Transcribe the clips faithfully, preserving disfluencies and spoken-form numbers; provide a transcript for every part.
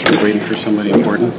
Waiting for somebody important.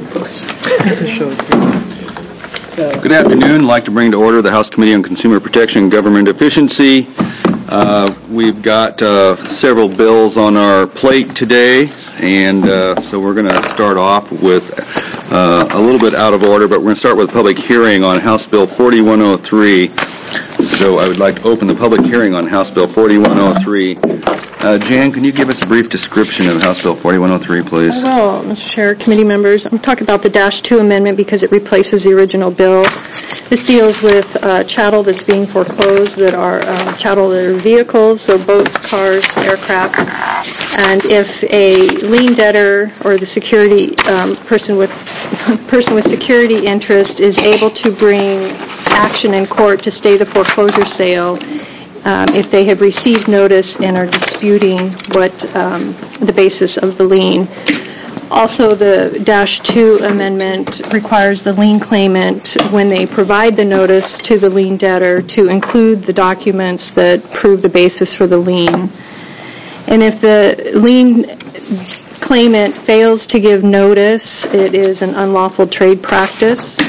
Good afternoon. I'd like to bring to order the House Committee on Consumer Protection and Government Efficiency. Uh, we've got uh, several bills on our plate today, and uh, so we're going to start off with uh, a little bit out of order, but we're going to start with a public hearing on House Bill forty-one oh three. So I would like to open the public hearing on House Bill forty-one oh three. Uh, Jan, can you give us a brief description of House Bill forty-one oh three, please? I will, Mister Chair, committee members. I'm talking about the Dash two amendment because it replaces the original bill. This deals with uh, chattel that's being foreclosed that are uh, chattel that are vehicles, so boats, cars, aircraft. And if a lien debtor or the security um, person with person with security interest is able to bring action in court to stay the foreclosure sale, Um, if they have received notice and are disputing what um, the basis of the lien. Also, the Dash two amendment requires the lien claimant, when they provide the notice to the lien debtor, to include the documents that prove the basis for the lien. And if the lien claimant fails to give notice, it is an unlawful trade practice.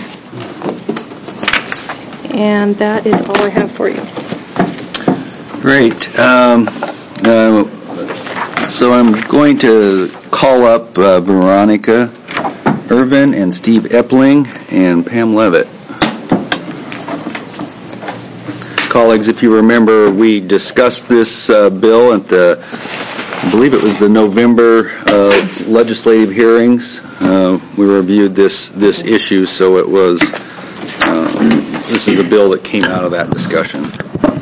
And that is all I have for you. Great. Um, uh, so I'm going to call up uh, Veronica Irvin and Steve Epling and Pam Levitt. Colleagues, if you remember, we discussed this uh, bill at the, I believe it was the November uh, legislative hearings. Uh, we reviewed this this issue, so it was, uh, this is a bill that came out of that discussion.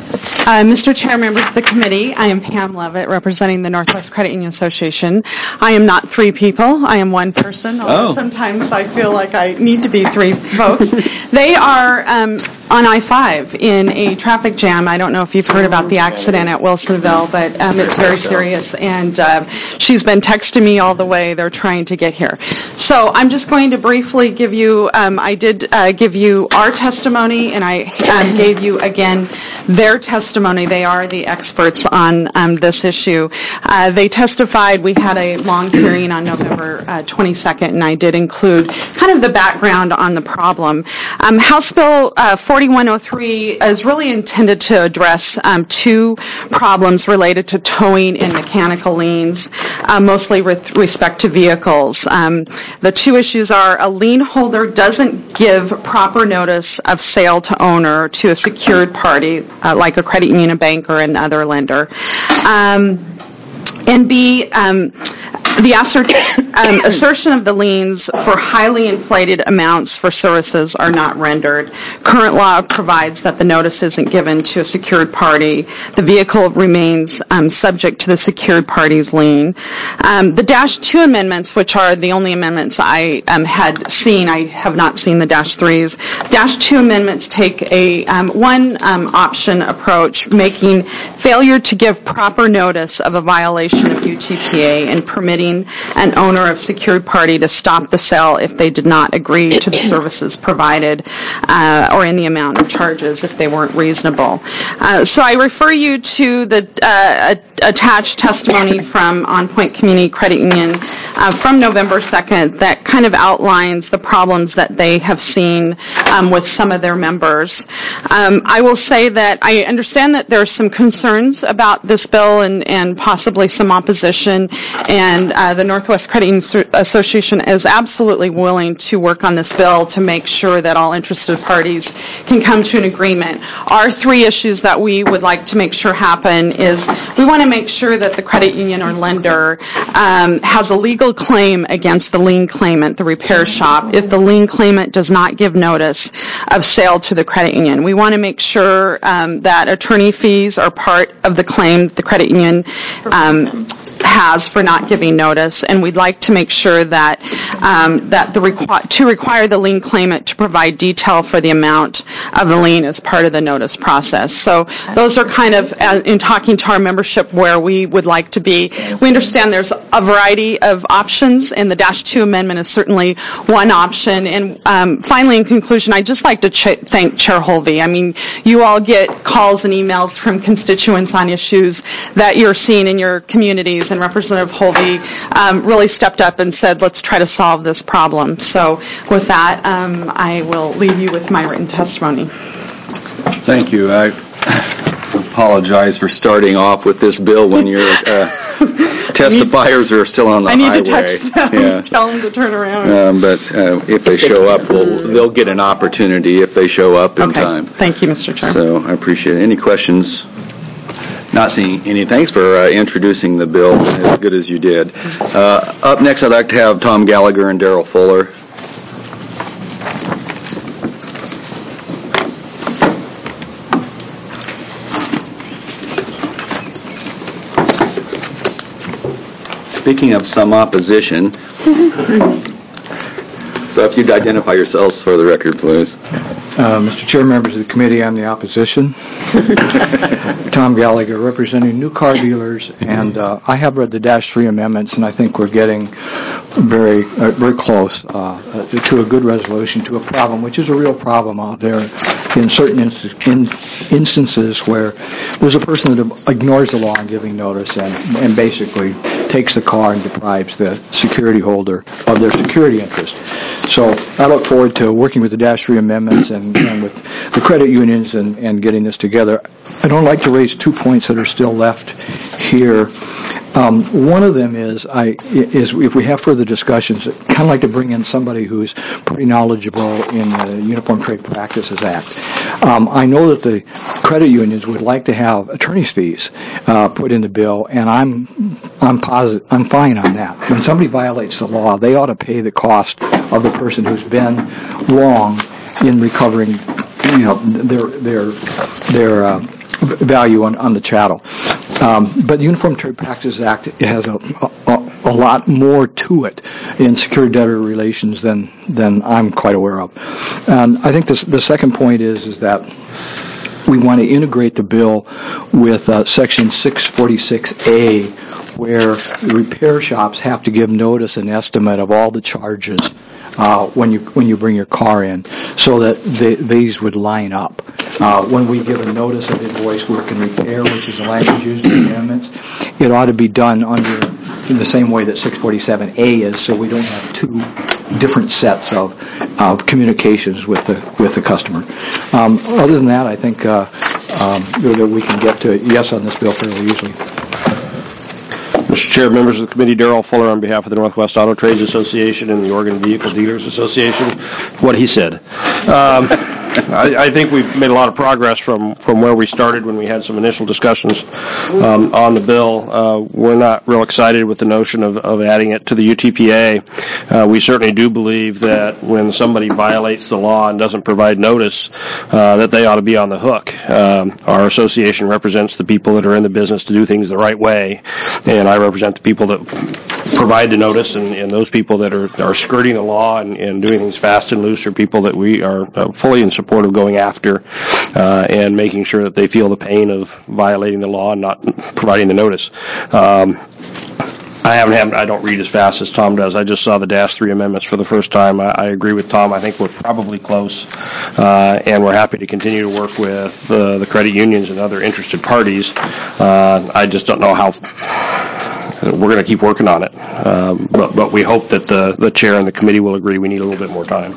Uh, Mister Chair, members of the committee, I am Pam Levitt, representing the Northwest Credit Union Association. I am not three people. I am one person, although oh. sometimes I feel like I need to be three folks. They are um, on I five in a traffic jam. I don't know if you've heard about the accident at Wilsonville, but um, it's very serious, and uh, she's been texting me all the way. They're trying to get here. So I'm just going to briefly give you, um, I did uh, give you our testimony, and I um, gave you, again, their testimony. They are the experts on um, this issue. Uh, they testified. We had a long hearing on November uh, twenty-second, and I did include kind of the background on the problem. Um, House Bill uh, forty-one oh three is really intended to address um, two problems related to towing and mechanical liens, uh, mostly with respect to vehicles. Um, the two issues are a lien holder doesn't give proper notice of sale to owner to a secured party, uh, like a credit union, a bank, or another lender. Um, and B, um, the assert- um, assertion of the liens for highly inflated amounts for services are not rendered. Current law provides that the notice isn't given to a secured party. The vehicle remains um, subject to the secured party's lien. Um, the Dash two amendments, which are the only amendments I um, had seen, I have not seen the Dash threes. Dash two amendments take a um, one um, option approach, making failure to give proper notice of a violation of U T P A and permitting an owner of secured party to stop the sale if they did not agree to the services provided uh, or in the amount of charges if they weren't reasonable. Uh, so I refer you to the uh, attached testimony from On Point Community Credit Union uh, from November second that kind of outlines the problems that they have seen um, with some of their members. Um, I will say that I understand that there are some concerns about this bill and, and possibly some opposition, and uh, the Northwest Credit Union Association is absolutely willing to work on this bill to make sure that all interested parties can come to an agreement. Our three issues that we would like to make sure happen is we want to make sure that the credit union or lender um, has a legal claim against the lien claimant, the repair shop, if the lien claimant does not give notice of sale to the credit union. We want to make sure um, that attorney fees are part of the claim the credit union um, has for not giving notice, and we'd like to make sure that um, that the requ- to require the lien claimant to provide detail for the amount of the lien as part of the notice process. So those are kind of uh, in talking to our membership where we would like to be. We understand there's a variety of options, and the Dash two amendment is certainly one option. And um, finally, in conclusion, I'd just like to ch- thank Chair Holvey. I mean, you all get calls and emails from constituents on issues that you're seeing in your communities, and and Representative Holvey um, really stepped up and said, let's try to solve this problem. So with that, um, I will leave you with my written testimony. Thank you. I apologize for starting off with this bill when your uh, testifiers are still on the I need highway. to text them, Yeah. tell them to turn around. Um, but uh, if they show up, we'll, they'll get an opportunity if they show up in Okay. time. Thank you, Mister Chair. So I appreciate it. Any questions? Not seeing any. Thanks for uh, introducing the bill as good as you did. Uh, up next, I'd like to have Tom Gallagher and Darrell Fuller. Speaking of some opposition, so if you'd identify yourselves for the record, please. Uh, Mister Chair, members of the committee, I'm the opposition. Tom Gallagher, representing new car dealers, and uh, I have read the Dash three amendments, and I think we're getting very, uh, very close uh, to a good resolution to a problem, which is a real problem out there in certain inst- in instances where there's a person that ignores the law in giving notice and, and basically takes the car and deprives the security holder of their security interest. So I look forward to working with the Dash three amendments and, and with the credit unions and, and getting this together. I don't like to raise two points that are still left here. Um, one of them is, I, is if we have further discussions, I'd kind of like to bring in somebody who's pretty knowledgeable in the Uniform Trade Practices Act. Um, I know that the credit unions would like to have attorney's fees uh, put in the bill, and I'm I'm positive, I'm fine on that. When somebody violates the law, they ought to pay the cost of the person who's been wrong in recovering, you know, their their their. Uh, value on, on the chattel. Um, but the Uniform Trade Practices Act has a, a, a lot more to it in secure debtor relations than than I'm quite aware of. And I think this, the second point is is that we want to integrate the bill with uh, Section six forty-six A, where the repair shops have to give notice and estimate of all the charges uh, when you when you bring your car in, so that they, these would line up. Uh, when we give a notice of invoice work and repair, which is the language used in the amendments, it ought to be done under in the same way that six forty-seven A is, so we don't have two different sets of, of communications with the with the customer. Um, other than that, I think uh, um, that we can get to a yes on this bill fairly easily. Mister Chair, members of the committee, Darrell Fuller on behalf of the Northwest Auto Trades Association and the Oregon Vehicle Dealers Association. What he said. Um, I, I think we've made a lot of progress from, from where we started when we had some initial discussions um, on the bill. Uh, we're not real excited with the notion of, of adding it to the U T P A. Uh, we certainly do believe that when somebody violates the law and doesn't provide notice, uh, that they ought to be on the hook. Um, our association represents the people that are in the business to do things the right way, and I represent the people that provide the notice, and, and those people that are, are skirting the law and, and doing things fast and loose are people that we are uh, fully in support of going after uh, and making sure that they feel the pain of violating the law and not providing the notice. Um, I haven't had, I don't read as fast as Tom does. I just saw the Dash three amendments for the first time. I, I agree with Tom. I think we're probably close, uh, and we're happy to continue to work with uh, the credit unions and other interested parties. Uh, I just don't know how. We're going to keep working on it, um, but, but we hope that the, the chair and the committee will agree we need a little bit more time.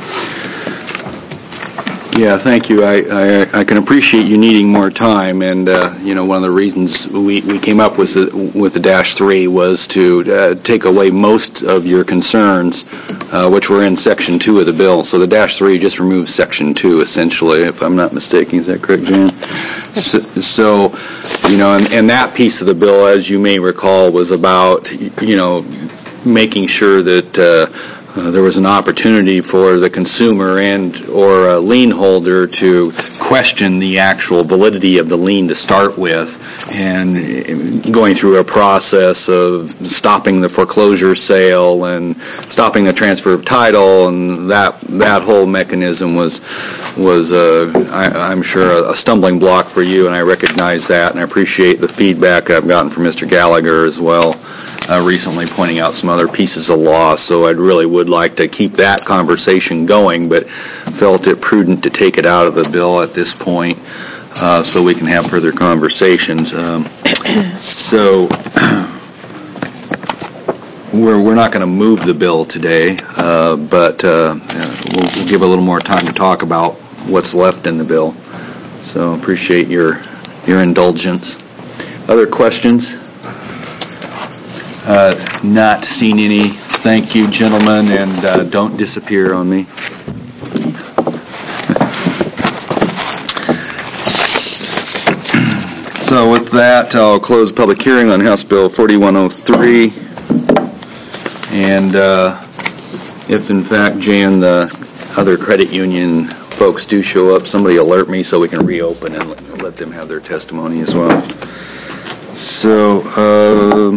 Yeah, thank you. I, I, I can appreciate you needing more time, and uh, you know, one of the reasons we, we came up with the, with the Dash three was to uh, take away most of your concerns, uh, which were in Section two of the bill. So the Dash three just removes Section two, essentially, if I'm not mistaken. Is that correct, Jan? So, so you know, and, and that piece of the bill, as you may recall, was about, you know, making sure that uh, Uh, there was an opportunity for the consumer and or a lien holder to question the actual validity of the lien to start with, and going through a process of stopping the foreclosure sale and stopping the transfer of title, and that that whole mechanism was was uh, I, I'm sure a stumbling block for you, and I recognize that, and I appreciate the feedback I've gotten from Mister Gallagher as well. Uh, recently pointing out some other pieces of law, so I really would like to keep that conversation going, but felt it prudent to take it out of the bill at this point uh, so we can have further conversations. Um, so we're we're not going to move the bill today, uh, but uh, we'll, we'll give a little more time to talk about what's left in the bill. So appreciate your your indulgence. Other questions? Uh, not seen any. Thank you, gentlemen, and uh, don't disappear on me. So with that, I'll close the public hearing on House Bill forty-one oh three. And uh, if, in fact, Jan, the other credit union folks do show up, somebody alert me so we can reopen and let, let them have their testimony as well. So uh,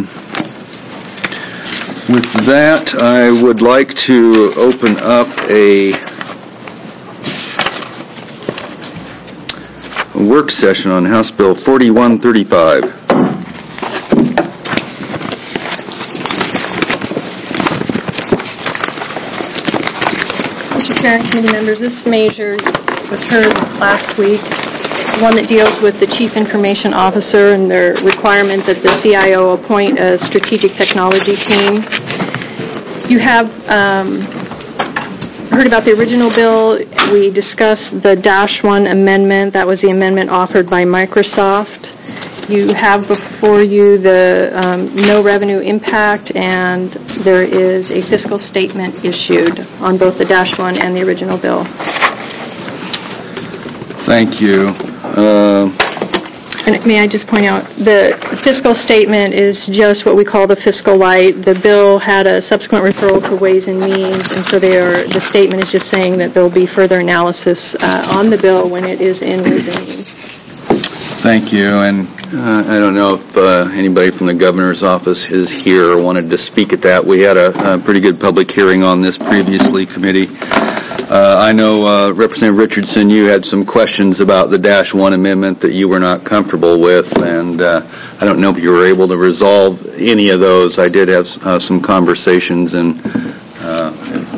with that, I would like to open up a work session on House Bill forty-one thirty-five. Mister Chair and committee members, this measure was heard last week, one that deals with the Chief Information Officer and their requirement that the C I O appoint a strategic technology team. You have um, heard about the original bill. We discussed the Dash one amendment. That was the amendment offered by Microsoft. You have before you the um, no revenue impact, and there is a fiscal statement issued on both the Dash one and the original bill. Thank you. Uh, And may I just point out, the fiscal statement is just what we call the fiscal light. The bill had a subsequent referral to Ways and Means, and so they are, the statement is just saying that there will be further analysis uh, on the bill when it is in Ways and Means. Thank you. And uh, I don't know if uh, anybody from the governor's office is here or wanted to speak at that. We had a, a pretty good public hearing on this previously, committee. Uh, I know, uh, Representative Richardson, you had some questions about the Dash one amendment that you were not comfortable with, and uh, I don't know if you were able to resolve any of those. I did have uh, some conversations, and uh,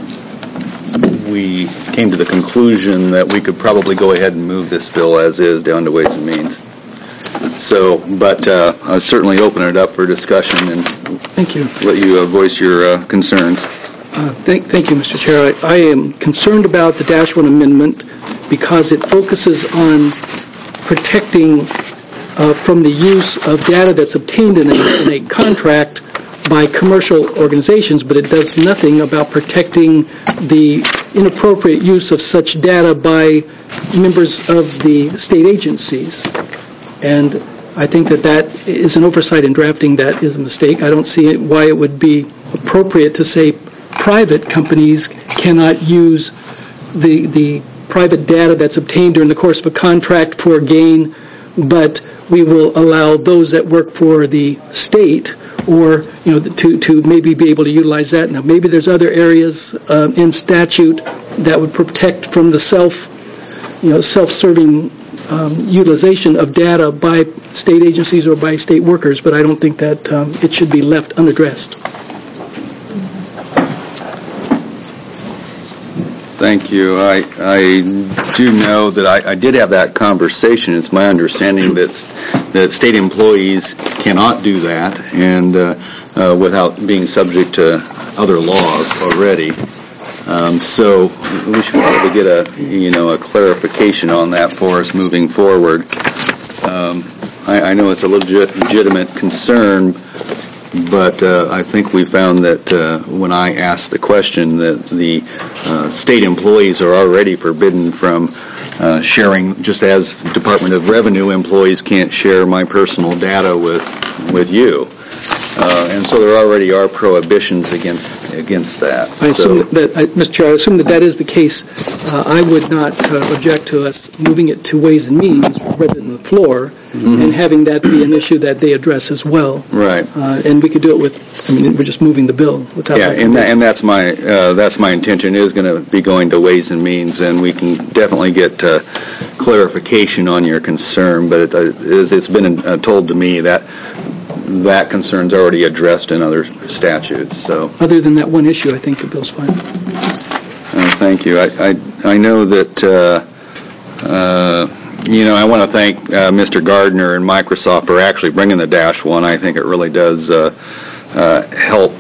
we came to the conclusion that we could probably go ahead and move this bill as is down to Ways and Means. So, but uh, I'll certainly open it up for discussion and Thank you. let you uh, voice your uh, concerns. Uh, thank, thank you, Mister Chair. I, I am concerned about the Dash one amendment because it focuses on protecting uh, from the use of data that's obtained in a, in a contract by commercial organizations, but it does nothing about protecting the inappropriate use of such data by members of the state agencies. And I think that that is an oversight in drafting. That is a mistake. I don't see it, why it would be appropriate to say private companies cannot use the the private data that's obtained during the course of a contract for gain, but we will allow those that work for the state or, you know, to, to maybe be able to utilize that. Now, maybe there's other areas uh, in statute that would protect from the self, you know, self-serving um, utilization of data by state agencies or by state workers, but I don't think that um, it should be left unaddressed. Thank you. I, I do know that I, I did have that conversation. It's my understanding that that state employees cannot do that, and uh, uh, without being subject to other laws already. Um, so we should probably get a you know a clarification on that for us moving forward. Um, I, I know it's a legit, legitimate concern. But uh, I think we found that uh, when I asked the question that the uh, state employees are already forbidden from uh, sharing, just as Department of Revenue employees can't share my personal data with with you. Uh, and so there already are prohibitions against against that. I assume so, that, I, Mister Chair, I assume that that is the case. Uh, I would not uh, object to us moving it to Ways and Means rather than the floor, mm-hmm. and having that be an issue that they address as well. Right. Uh, and we could do it with, I mean, we're just moving the bill without. Yeah, and, that, and that's my uh, that's my intention, is going to be going to Ways and Means, and we can definitely get uh, clarification on your concern. But it, uh, is, it's been uh, told to me that that concern's already addressed in other statutes. So, other than that one issue, I think the bill's fine. Uh, thank you. I I, I know that. Uh, uh, You know, I want to thank uh, Mister Gardner and Microsoft for actually bringing the Dash one. I think it really does uh, uh, help uh,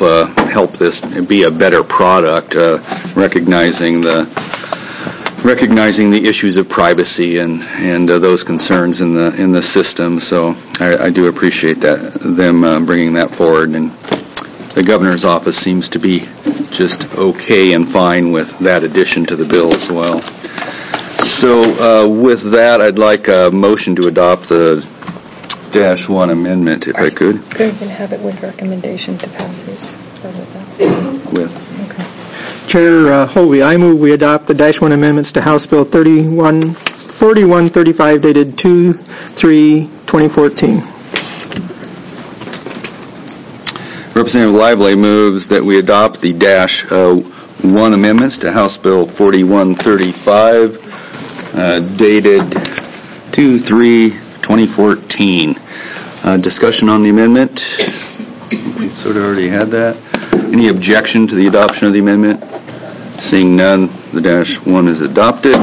help this be a better product, uh, recognizing the recognizing the issues of privacy and and uh, those concerns in the in the system. So I, I do appreciate that them uh, bringing that forward, and the governor's office seems to be just okay and fine with that addition to the bill as well. So uh, with that, I'd like a motion to adopt the dash one amendment, if I could. You can have it with recommendation to passage. With. Okay. Chair uh, Hovey, I move we adopt the dash one amendments to House Bill thirty-one, forty-one thirty-five dated two three twenty fourteen. Representative Lively moves that we adopt the dash uh, one amendments to House Bill forty-one thirty-five uh, dated two three twenty fourteen. Uh, discussion on the amendment? We sort of already had that. Any objection to the adoption of the amendment? Seeing none, the dash one is adopted.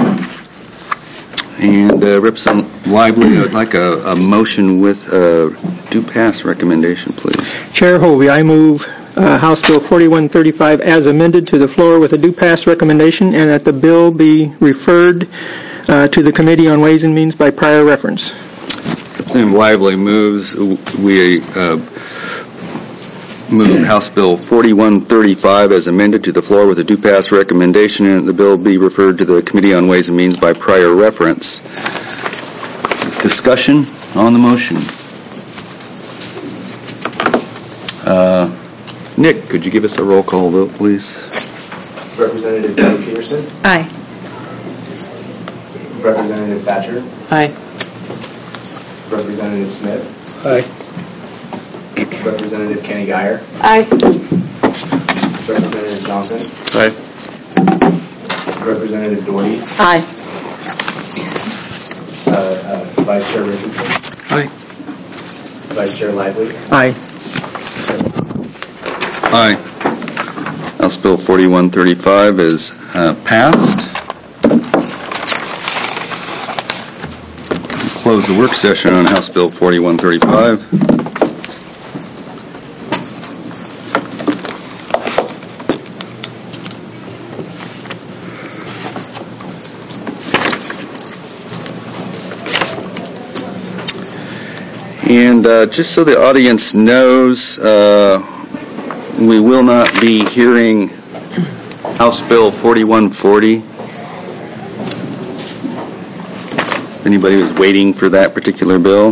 And uh, Representative Lively, I would like a, a motion with a do pass recommendation, please. Chair Hovey, I move uh, House Bill forty-one thirty-five as amended to the floor with a due pass recommendation, and that the bill be referred uh, to the Committee on Ways and Means by prior reference. Representative Lively moves we uh, move House Bill forty-one thirty-five as amended to the floor with a due pass recommendation, and the bill be referred to the Committee on Ways and Means by prior reference. Discussion on the motion. Uh, Nick, could you give us a roll call vote, please? Representative Betty Peterson. Aye. Representative Thatcher. Aye. Representative Smith. Aye. Representative Kenny Geyer. Aye. Representative Johnson. Aye. Representative Doherty. Aye. Uh, uh, Vice Chair Richardson. Aye. Vice Chair Lively. Aye. Aye. House Bill forty-one thirty-five is uh, passed. We'll close the work session on House Bill forty-one thirty-five. And uh, just so the audience knows, uh, we will not be hearing House Bill forty-one forty. If anybody was waiting for that particular bill.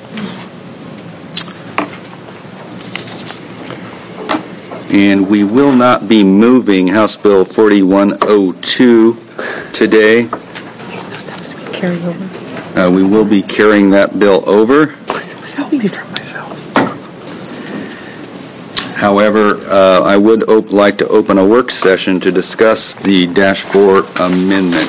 And we will not be moving House Bill forty-one oh two today. Carry over. Uh, we will be carrying that bill over. Help me from myself. However, uh, I would op- like to open a work session to discuss the dash four amendment.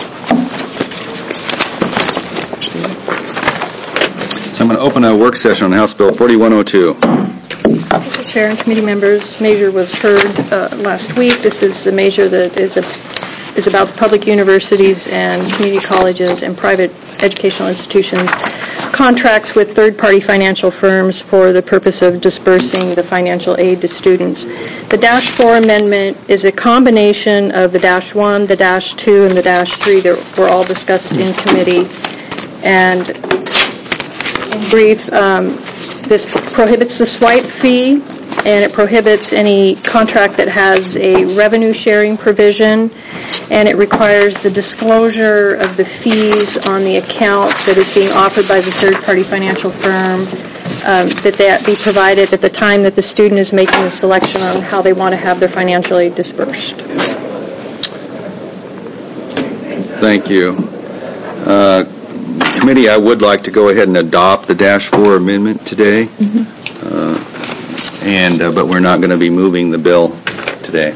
So I'm going to open a work session on House Bill forty-one oh two. Mister Chair and committee members, measure was heard uh, last week. This is the measure that is a, is about the public universities and community colleges and private educational institutions contracts with third-party financial firms for the purpose of dispersing the financial aid to students. The Dash four amendment is a combination of the Dash one, the Dash two, and the Dash three that were all discussed in committee. And in brief, um, this prohibits the swipe fee, and it prohibits any contract that has a revenue sharing provision, and it requires the disclosure of the fees on the account that is being offered by the third-party financial firm, um, that that be provided at the time that the student is making the selection on how they want to have their financial aid dispersed. Thank you. Uh, committee, I would like to go ahead and adopt the Dash four amendment today. Mm-hmm. Uh, and uh, but we're not going to be moving the bill today.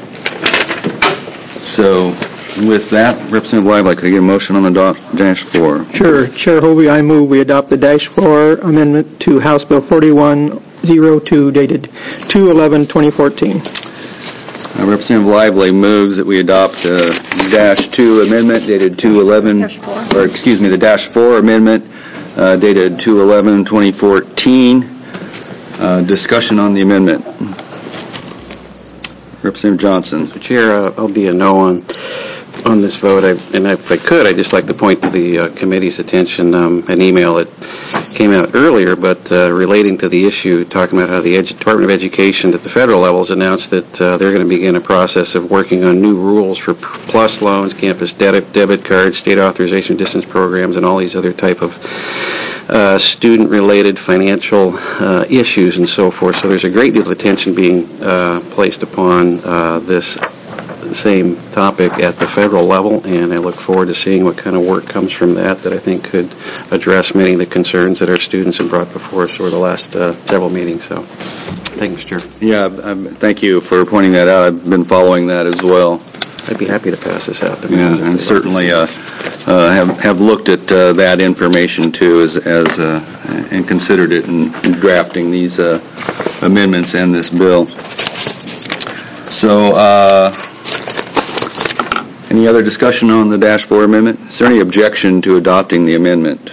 So with that, Representative Lively, could I get a motion on the do- Dash four? Sure. Chair Hovey, I move we adopt the Dash four amendment to House Bill forty-one oh two dated two eleven twenty fourteen. Uh, Representative Lively moves that we adopt the Dash two amendment dated two eleven, or excuse me, the Dash four amendment uh, dated two eleven twenty fourteen. Uh, discussion on the amendment. Representative Johnson. Mister Chair, uh, I'll be a no on on this vote. I, and if I could, I'd just like to point to the uh, committee's attention um, an email that came out earlier, but uh, relating to the issue, talking about how the Edu- Department of Education at the federal level has announced that uh, they're going to begin a process of working on new rules for PLUS loans, campus debit, debit cards, state authorization distance programs, and all these other type of uh, student-related financial uh, issues and so forth. So there's a great deal of attention being uh, placed upon uh, this same topic at the federal level, and I look forward to seeing what kind of work comes from that that I think could address many of the concerns that our students have brought before us over the last uh, several meetings. So, thank you, Mister Chair. Yeah, um, thank you for pointing that out. I've been following that as well. I'd be happy to pass this out to Yeah, members if and they'd certainly like uh, uh, have have looked at uh, that information too, as as uh, and considered it in, in drafting these uh, amendments and this bill. So. Uh, Any other discussion on the dashboard amendment? Is there any objection to adopting the amendment?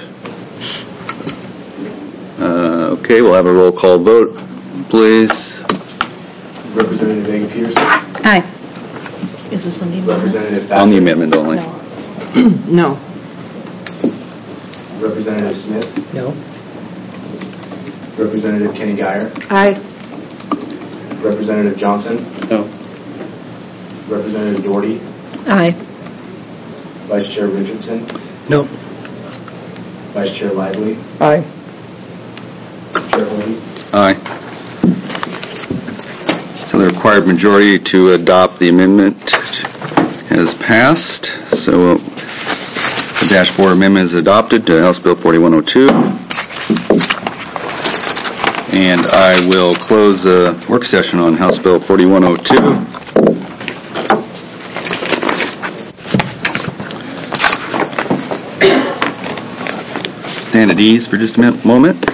Uh, okay, we'll have a roll call vote, please. Representative Vega Peterson. Aye. Is this on the amendment? Representative Thatcher. On the amendment only. No. Representative Smith. No. Representative Kenny Geyer. Aye. Representative Johnson. No. Representative Doherty. Aye. Vice Chair Richardson. No. Vice Chair Lively. Aye. Chair Holden. Aye. So the required majority to adopt the amendment has passed. So the dashboard amendment is adopted to House Bill forty-one oh two. And I will close the work session on House Bill forty-one oh two. Stand at ease for just a minute, moment.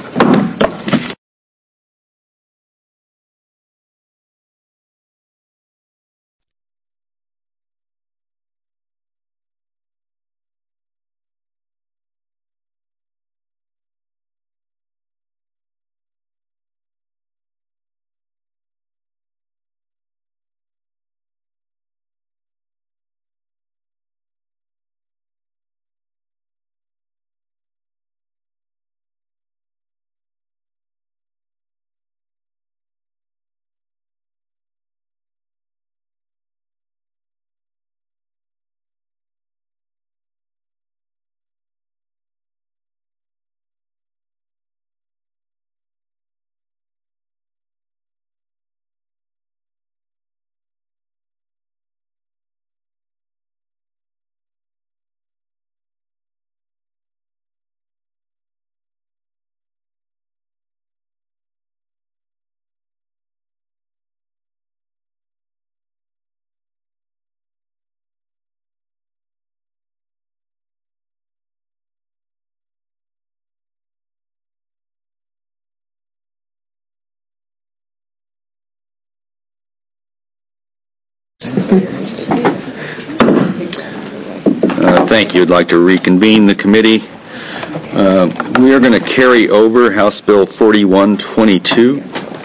Uh, thank you. I'd like to reconvene the committee. Uh, we are going to carry over House Bill forty-one twenty-two.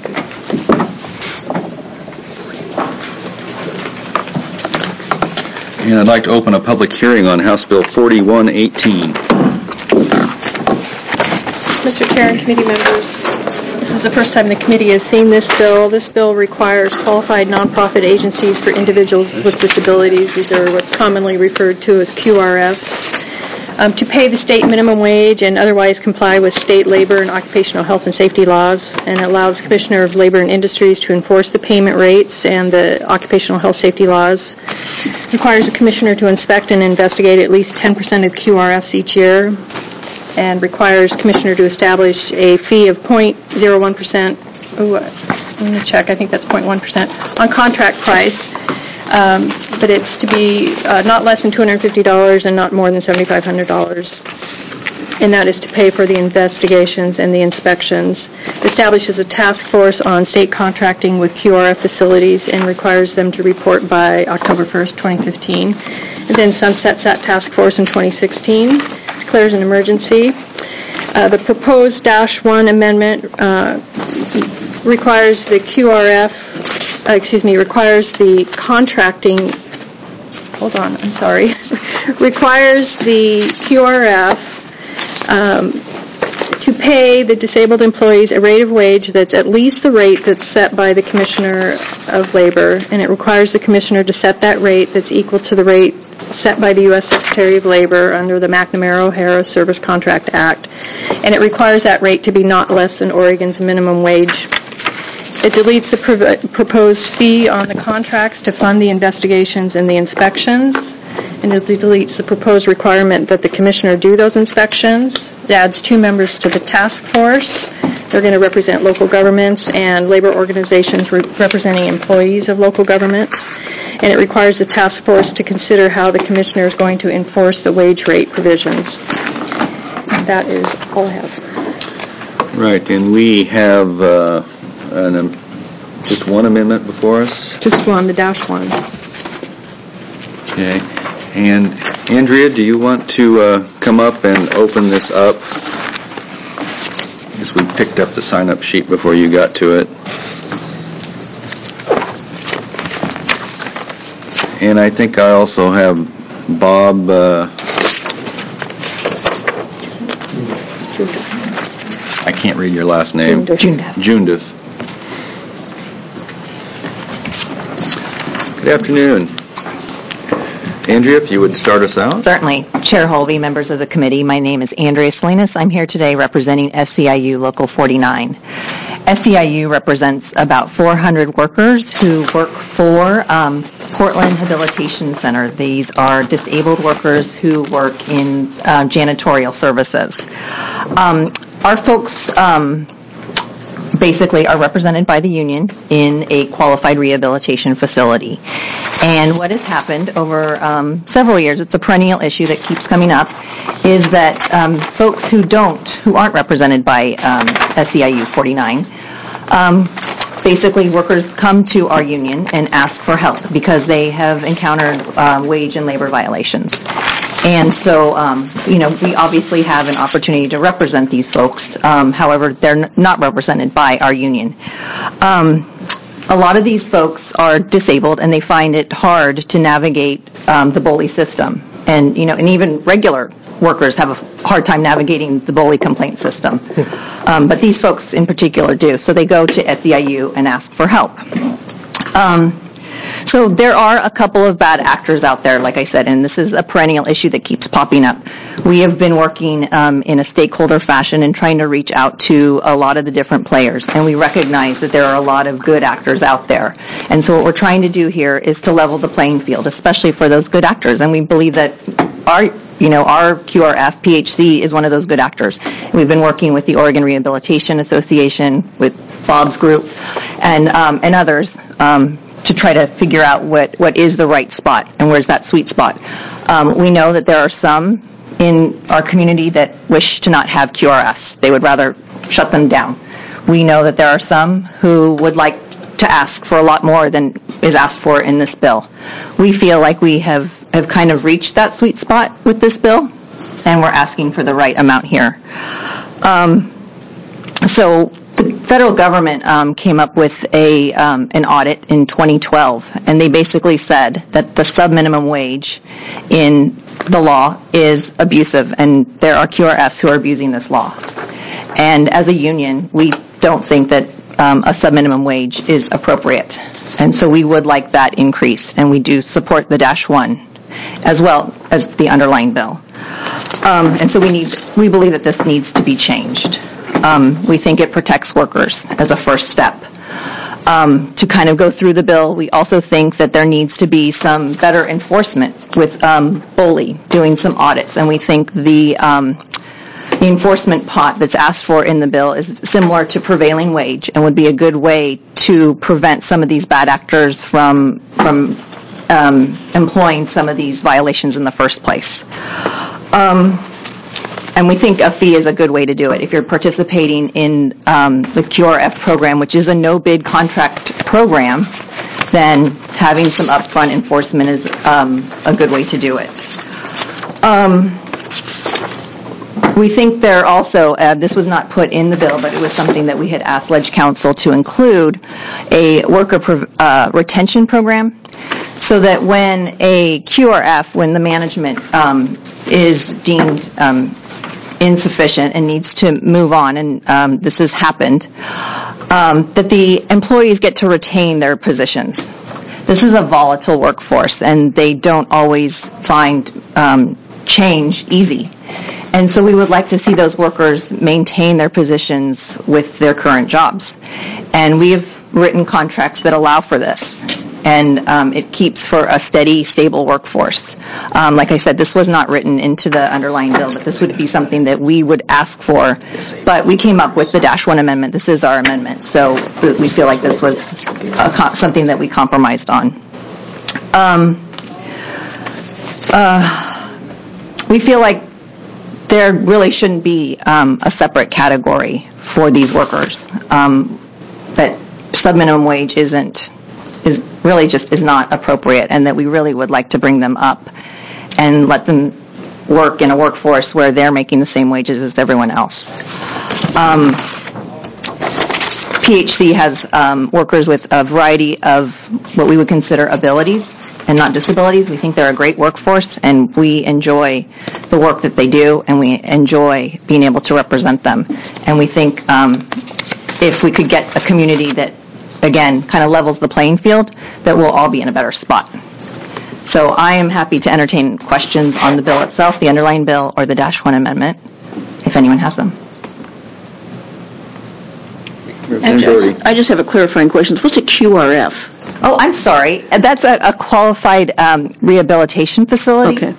And I'd like to open a public hearing on House Bill forty-one eighteen. Mister Chair and committee members, this is the first time the committee has seen this bill. This bill requires qualified nonprofit agencies for individuals with disabilities, these are what's commonly referred to as Q R Fs, um, to pay the state minimum wage and otherwise comply with state labor and occupational health and safety laws, and it allows the Commissioner of Labor and Industries to enforce the payment rates and the occupational health safety laws. It requires the Commissioner to inspect and investigate at least ten percent of Q R Fs each year, and requires Commissioner to establish a fee of zero point zero one percent, oh, I'm going to check, I think that's zero point one percent, on contract price, um, but it's to be uh, not less than two hundred fifty dollars and not more than seven thousand five hundred dollars. And that is to pay for the investigations and the inspections. It establishes a task force on state contracting with Q R F facilities and requires them to report by October first, twenty fifteen. And then sunsets that task force in twenty sixteen. Declares an emergency. Uh, the proposed Dash one amendment uh, requires the Q R F uh, excuse me, requires the contracting, hold on, I'm sorry, requires the Q R F um, to pay the disabled employees a rate of wage that's at least the rate that's set by the Commissioner of Labor, and it requires the Commissioner to set that rate that's equal to the rate set by the U S Secretary of Labor under the McNamara-O'Hara Service Contract Act, and it requires that rate to be not less than Oregon's minimum wage. It deletes the pro- proposed fee on the contracts to fund the investigations and the inspections, and it deletes the proposed requirement that the Commissioner do those inspections. It adds two members to the task force. They're going to represent local governments and labor organizations re- representing employees of local governments. And it requires the task force to consider how the Commissioner is going to enforce the wage rate provisions. That is all I have. Right, and we have uh, an, um, just one amendment before us. Just one, the dash one. Okay. And Andrea, do you want to uh, come up and open this up? I guess we picked up the sign-up sheet before you got to it. And I think I also have Bob. Uh, I can't read your last name. Jundef. Jundef. Good afternoon. Andrea, if you would start us out. Certainly. Chair Holvey, members of the committee, my name is Andrea Salinas. I'm here today representing S C I U Local forty-nine. S C I U represents about four hundred workers who work for um, Portland Rehabilitation Center. These are disabled workers who work in uh, janitorial services. Um, our folks um, basically are represented by the union in a qualified rehabilitation facility. And what has happened over um, several years, it's a perennial issue that keeps coming up, is that um, folks who don't, who aren't represented by um, S C I U forty-nine, um, basically workers come to our union and ask for help because they have encountered um, wage and labor violations. And so, um, you know, we obviously have an opportunity to represent these folks. Um, however, they're n- not represented by our union. Um, a lot of these folks are disabled, and they find it hard to navigate um, the B O L I system. And, you know, and even regular workers have a hard time navigating the B O L I complaint system. Um, but these folks in particular do. So they go to S C I U and ask for help. Um, So there are a couple of bad actors out there, like I said, and this is a perennial issue that keeps popping up. We have been working um, in a stakeholder fashion and trying to reach out to a lot of the different players, and we recognize that there are a lot of good actors out there. And so what we're trying to do here is to level the playing field, especially for those good actors, and we believe that our You know, our Q R F, P H C, is one of those good actors. We've been working with the Oregon Rehabilitation Association, with Bob's group, and um, and others um, to try to figure out what, what is the right spot and where's that sweet spot. Um, we know that there are some in our community that wish to not have Q R Fs. They would rather shut them down. We know that there are some who would like to ask for a lot more than is asked for in this bill. We feel like we have have kind of reached that sweet spot with this bill, and we're asking for the right amount here. Um, so the federal government um, came up with a um, an audit in twenty twelve, and they basically said that the sub-minimum wage in the law is abusive, and there are Q R Fs who are abusing this law. And as a union, we don't think that um, a sub-minimum wage is appropriate. And so we would like that increased, and we do support the dash one as well as the underlying bill. Um, and so we need, we believe that this needs to be changed. Um, we think it protects workers as a first step. Um, to kind of go through the bill, we also think that there needs to be some better enforcement with um, B O L I, doing some audits, and we think the um, the enforcement pot that's asked for in the bill is similar to prevailing wage and would be a good way to prevent some of these bad actors from from um, employing some of these violations in the first place. Um, and we think a fee is a good way to do it. If you're participating in um, the Q R F program, which is a no-bid contract program, then having some upfront enforcement is um, a good way to do it. Um, We think there also, uh, this was not put in the bill, but it was something that we had asked Ledge Council to include, a worker pro- uh, retention program, so that when a Q R F, when the management um, is deemed um, insufficient and needs to move on, and um, this has happened, um, that the employees get to retain their positions. This is a volatile workforce, and they don't always find um, change easy. And so we would like to see those workers maintain their positions with their current jobs. And we have written contracts that allow for this. And um, it keeps for a steady, stable workforce. Um, like I said, this was not written into the underlying bill, but this would be something that we would ask for. But we came up with the Dash one amendment. This is our amendment. So we feel like this was a co- something that we compromised on. Um, uh, we feel like there really shouldn't be um, a separate category for these workers. Um, that sub-minimum wage isn't, is really just is not appropriate, and that we really would like to bring them up and let them work in a workforce where they're making the same wages as everyone else. Um, P H C has um, workers with a variety of what we would consider abilities and not disabilities. We think they're a great workforce, and we enjoy the work that they do, and we enjoy being able to represent them. And we think um, if we could get a community that, again, kind of levels the playing field, that we'll all be in a better spot. So I am happy to entertain questions on the bill itself, the underlying bill, or the Dash one amendment, if anyone has them. Actually, I just have a clarifying question. What's a Q R F? Oh, I'm sorry. That's a, a qualified um, rehabilitation facility. Okay.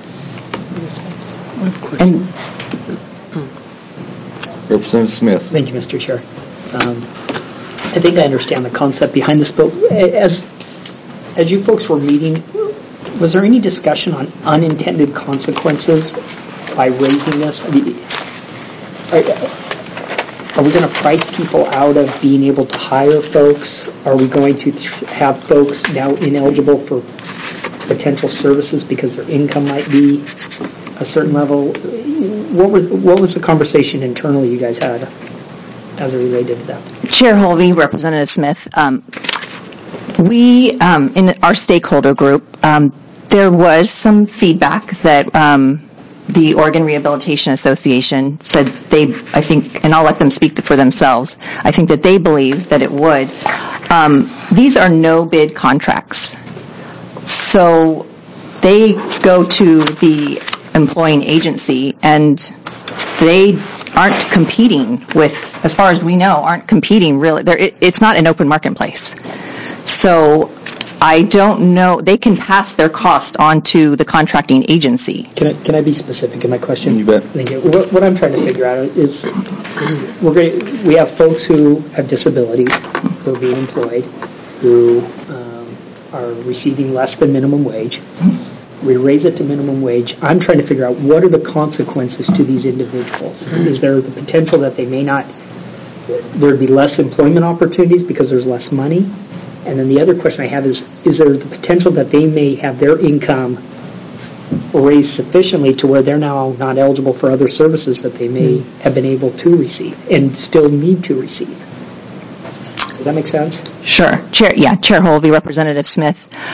And Representative Smith. Thank you, Mister Chair. Um, I think I understand the concept behind this, but as as you folks were meeting, was there any discussion on unintended consequences by raising this? I mean, are, are we going to price people out of being able to hire folks? Are we going to have folks now ineligible for potential services because their income might be a certain level? What were, what was the conversation internally you guys had as it related to that? Chair Holvey, Representative Smith, um, we, um, in our stakeholder group, um, there was some feedback that um, the Oregon Rehabilitation Association said they, I think, and I'll let them speak for themselves, I think that they believe that it would. Um, these are no-bid contracts. So they go to the employing agency, and they aren't competing with, as far as we know, aren't competing really. It, it's not an open marketplace. So I don't know. They can pass their cost on to the contracting agency. Can I, can I be specific in my question? You bet. Thank you. What, what I'm trying to figure out is we're going we have folks who have disabilities who are being employed, who um, are receiving less than minimum wage. We raise it to minimum wage. I'm trying to figure out what are the consequences to these individuals. Is there the potential that they may not, there would be less employment opportunities because there's less money? And then the other question I have is, is there the potential that they may have their income raised sufficiently to where they're now not eligible for other services that they may have been able to receive and still need to receive? Does that make sense? Sure. Chair, yeah, Chair Holvey, Representative Smith.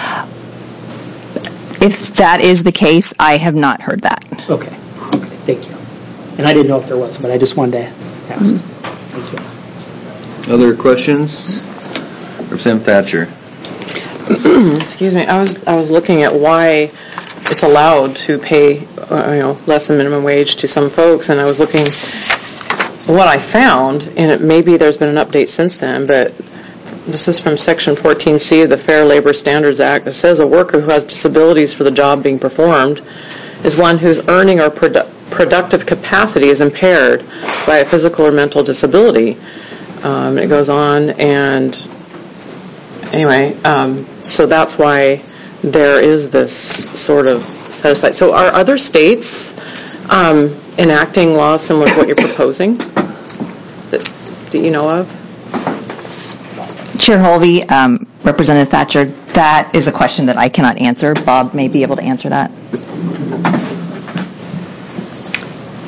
If that is the case, I have not heard that. Okay. Okay. Thank you. And I didn't know if there was, but I just wanted to ask. Mm-hmm. Thank you. Other questions? Representative Thatcher. Excuse me. I was I was looking at why it's allowed to pay uh, you know less than minimum wage to some folks, and I was looking. What I found, and it, maybe there's been an update since then, but this is from Section fourteen C of the Fair Labor Standards Act. It says a worker who has disabilities for the job being performed is one whose earning or produ- productive capacity is impaired by a physical or mental disability. Um, it goes on, and anyway, um, so that's why there is this sort of set aside. So are other states um, enacting laws similar to what you're proposing that, that you know of? Chair Holvey, um, Representative Thatcher, that is a question that I cannot answer. Bob may be able to answer that.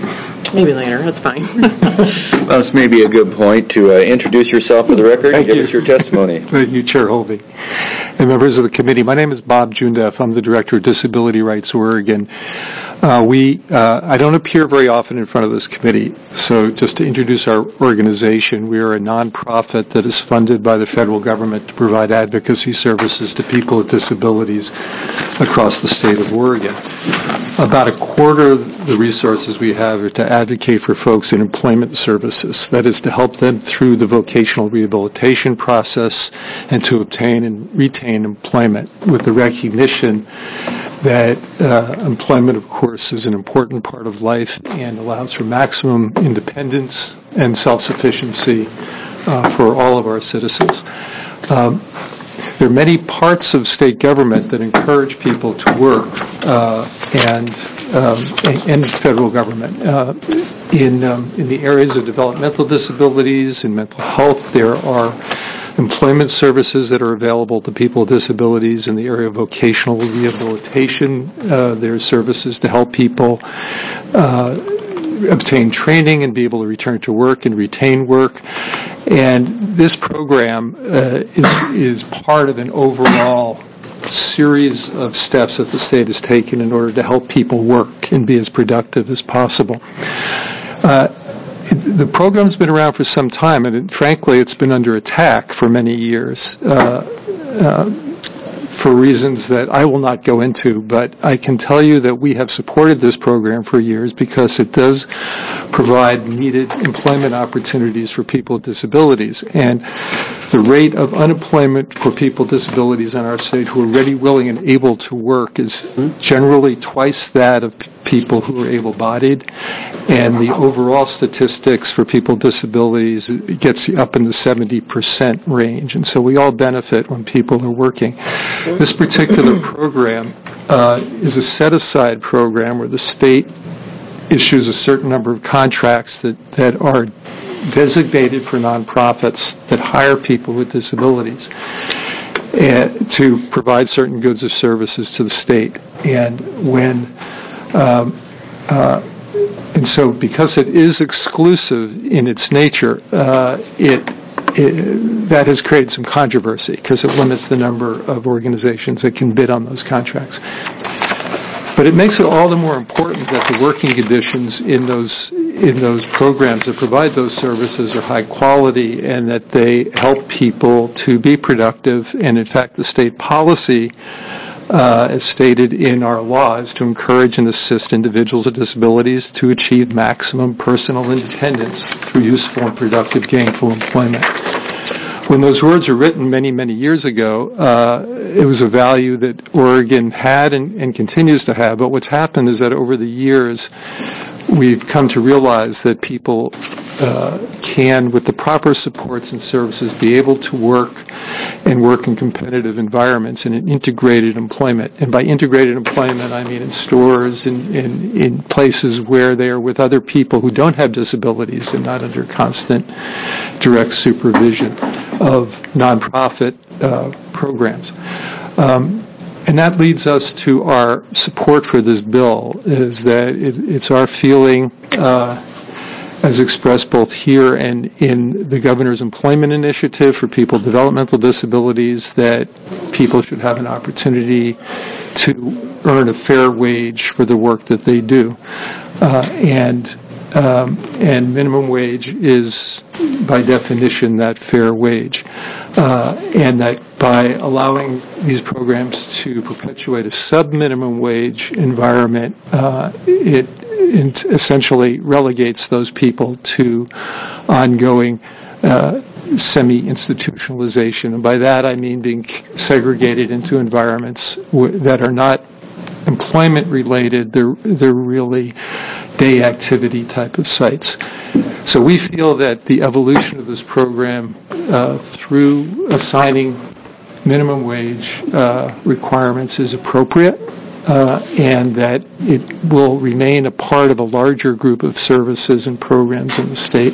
Maybe later, that's fine. Well, this may be a good point to uh, introduce yourself for the record and give you. us your testimony. Thank you, Chair Holby. And members of the committee, my name is Bob Jundeff. I'm the Director of Disability Rights Oregon. Uh, we, uh, I don't appear very often in front of this committee, so just to introduce our organization, we are a nonprofit that is funded by the federal government to provide advocacy services to people with disabilities across the state of Oregon. About a quarter of the resources we have are to advocate for folks in employment services, that is to help them through the vocational rehabilitation process and to obtain and retain employment with the recognition that uh, employment, of course, is an important part of life and allows for maximum independence and self-sufficiency uh, for all of our citizens. Um, there are many parts of state government that encourage people to work uh, and um, and federal government. Uh, in um, in the areas of developmental disabilities and mental health, there are employment services that are available to people with disabilities. In the area of vocational rehabilitation, uh, there are services to help people uh, obtain training and be able to return to work and retain work. And this program uh, is is part of an overall series of steps that the state has taken in order to help people work and be as productive as possible. Uh, The program's been around for some time, and it, frankly, it's been under attack for many years uh, uh, for reasons that I will not go into, but I can tell you that we have supported this program for years because it does provide needed employment opportunities for people with disabilities. And the rate of unemployment for people with disabilities in our state who are ready, willing, and able to work is generally twice that of p- people who are able-bodied, and the overall statistics for people with disabilities gets up in the seventy percent range, and so we all benefit when people are working. This particular program uh, is a set-aside program where the state issues a certain number of contracts that, that are designated for nonprofits that hire people with disabilities and to provide certain goods or services to the state. And when um, uh, and so because it is exclusive in its nature, uh, it, it that has created some controversy because it limits the number of organizations that can bid on those contracts. But it makes it all the more important that the working conditions in those in those programs that provide those services are high quality and that they help people to be productive. And in fact, the state policy, uh, as stated in our law, is to encourage and assist individuals with disabilities to achieve maximum personal independence through useful and productive gainful employment. When those words were written many, many years ago, uh, it was a value that Oregon had and, and continues to have. But what's happened is that over the years, we've come to realize that people uh, can, with the proper supports and services, be able to work and work in competitive environments in an integrated employment. And by integrated employment, I mean in stores, in, in, in places where they are with other people who don't have disabilities and not under constant direct supervision of nonprofit uh, programs. Um, And that leads us to our support for this bill, is that it, it's our feeling, uh, as expressed both here and in the governor's employment initiative for people with developmental disabilities, that people should have an opportunity to earn a fair wage for the work that they do. Uh, and Um, and minimum wage is, by definition, that fair wage. Uh, and that by allowing these programs to perpetuate a sub-minimum wage environment, uh, it, it essentially relegates those people to ongoing uh, semi-institutionalization. And by that I mean being segregated into environments w- that are not employment related, they're, they're really day activity type of sites. So we feel that the evolution of this program uh, through assigning minimum wage uh, requirements is appropriate uh, and that it will remain a part of a larger group of services and programs in the state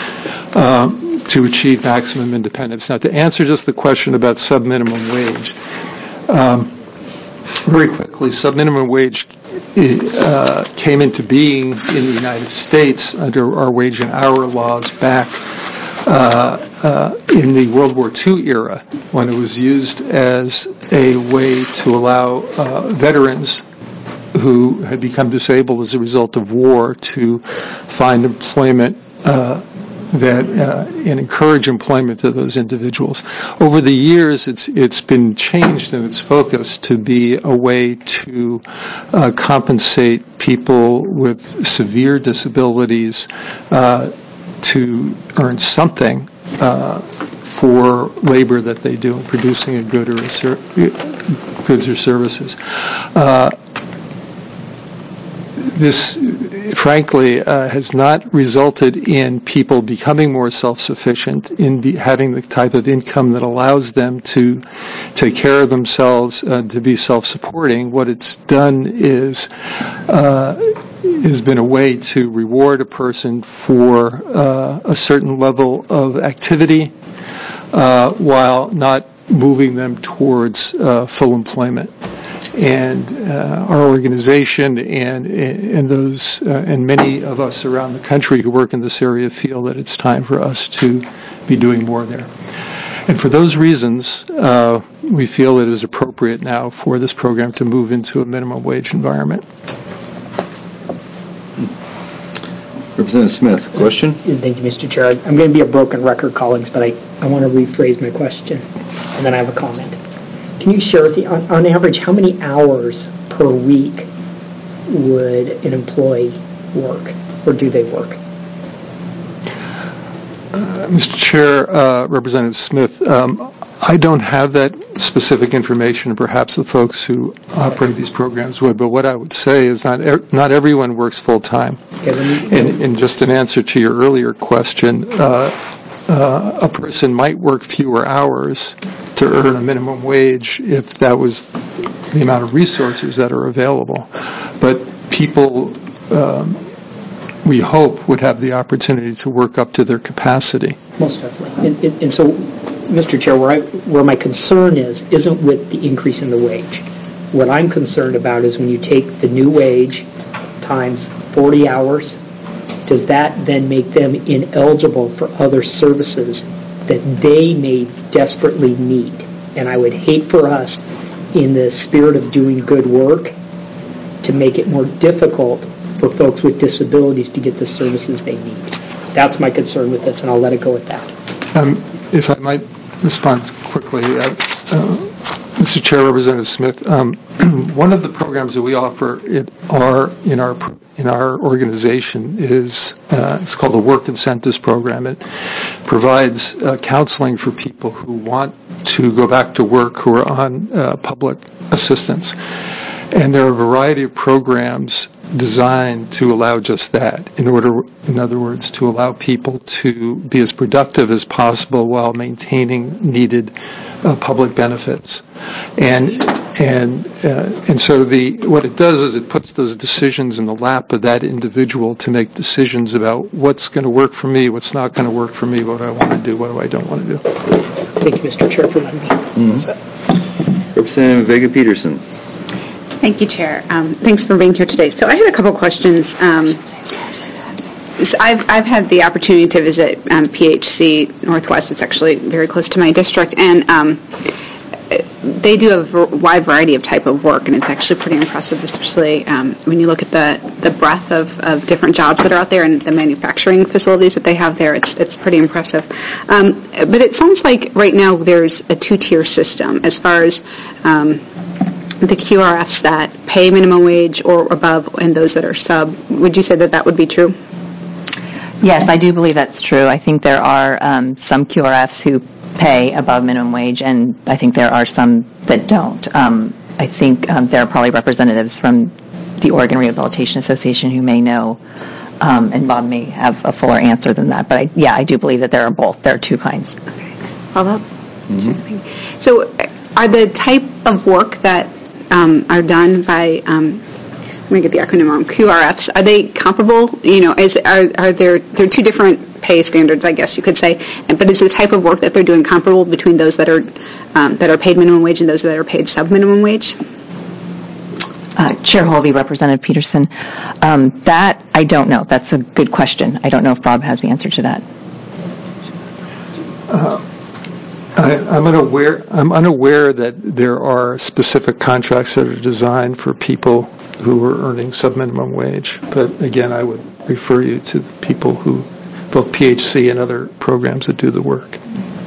um, to achieve maximum independence. Now, to answer just the question about sub-minimum wage, um, very quickly, sub-minimum wage uh, came into being in the United States under our wage and hour laws back uh, uh, in the World War Two era, when it was used as a way to allow uh, veterans who had become disabled as a result of war to find employment uh, that uh, and encourage employment to those individuals. Over the years, it's it's been changed in its focus to be a way to uh, compensate people with severe disabilities uh, to earn something uh, for labor that they do in producing a good or a ser- goods or services. Uh, This, frankly, uh, has not resulted in people becoming more self-sufficient, in be, having the type of income that allows them to take care of themselves, uh, to be self-supporting. What it's done is uh, has been a way to reward a person for uh, a certain level of activity uh, while not moving them towards uh, full employment. And uh, our organization and and those uh, and many of us around the country who work in this area feel that it's time for us to be doing more there. And for those reasons, uh, we feel it is appropriate now for this program to move into a minimum wage environment. Representative Smith, question? Thank you, Mister Chair. I'm going to be a broken record, colleagues, but I, I want to rephrase my question, and then I have a comment. Can you share with me, on, on average, how many hours per week would an employee work, or do they work? Uh, Mister Chair, uh, Representative Smith, um, I don't have that specific information, and perhaps the folks who operate these programs would, but what I would say is not er- not everyone works full-time. Okay, and, and just an answer to your earlier question, uh, uh, a person might work fewer hours to earn a minimum wage if that was the amount of resources that are available. But people, um, we hope, would have the opportunity to work up to their capacity. Most definitely. And, and, and so, Mister Chair, where, I, where my concern is, isn't with the increase in the wage. What I'm concerned about is when you take the new wage times forty hours, does that then make them ineligible for other services that they may desperately need? And I would hate for us, in the spirit of doing good work, to make it more difficult for folks with disabilities to get the services they need. That's my concern with this, and I'll let it go at that. Um, if I might respond quickly, uh, uh, Mister Chair, Representative Smith, um, one of the programs that we offer it are in our in our organization is uh, it's called the Work Incentives Program. It provides uh, counseling for people who want to go back to work who are on uh, public assistance. And there are a variety of programs designed to allow just that, in order, in other words, to allow people to be as productive as possible while maintaining needed uh, public benefits. And and uh, and so the what it does is it puts those decisions in the lap of that individual to make decisions about what's going to work for me, what's not going to work for me, what do I want to do, what do I don't want to do. Thank you, Mister Chair, for letting me. Mm-hmm. Representative Vega Peterson. Thank you, Chair. Um, thanks for being here today. So I had a couple questions. Um, so I've, I've had the opportunity to visit um, P H C Northwest. It's actually very close to my district, and um, they do a wide variety of type of work, and it's actually pretty impressive, especially um, when you look at the, the breadth of, of different jobs that are out there and the manufacturing facilities that they have there. It's it's pretty impressive. Um, but it sounds like right now there's a two-tier system as far as um, the Q R Fs that pay minimum wage or above and those that are sub. Would you say that that would be true? Yes, I do believe that's true. I think there are um, some Q R Fs who pay above minimum wage, and I think there are some that don't. Um, I think um, there are probably representatives from the Oregon Rehabilitation Association who may know, um, and Bob may have a fuller answer than that. But I, yeah, I do believe that there are both. There are two kinds. Okay. Follow up? Mm-hmm. So are the type of work that um, are done by, um, let me get the acronym wrong, Q R Fs, are they comparable? You know, is, are, are there, there are two different pay standards, I guess you could say, but is the type of work that they're doing comparable between those that are um, that are paid minimum wage and those that are paid sub-minimum wage? Uh, Chair Holvey, Representative Peterson. Um, that, I don't know. That's a good question. I don't know if Bob has the answer to that. Uh, I, I'm unaware. I'm unaware that there are specific contracts that are designed for people who are earning sub-minimum wage. But again, I would refer you to the people who, both P H C and other programs that do the work.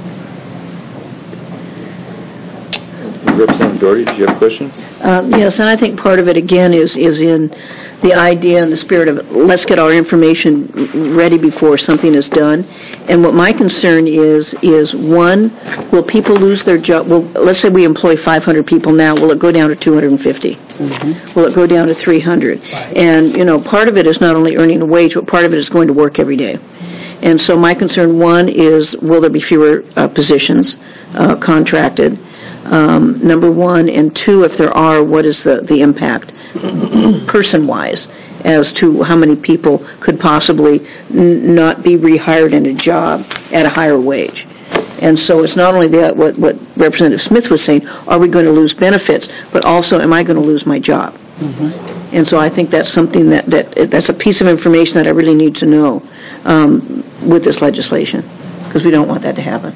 Representative Doherty, did you have a question? Um, yes, and I think part of it again is is in the idea and the spirit of let's get our information ready before something is done. And what my concern is is one, will people lose their job? Well, let's say we employ five hundred people now. Will it go down to two hundred fifty? Mm-hmm. Will it go down to three hundred? Right. And you know, part of it is not only earning a wage, but part of it is going to work every day. And so my concern one is will there be fewer uh, positions uh, contracted? Um, number one, and two, if there are, what is the, the impact person-wise as to how many people could possibly n- not be rehired in a job at a higher wage? And so it's not only that, what, what Representative Smith was saying, are we going to lose benefits, but also am I going to lose my job? Mm-hmm. And so I think that's something that, that that's a piece of information that I really need to know um, with this legislation, because we don't want that to happen.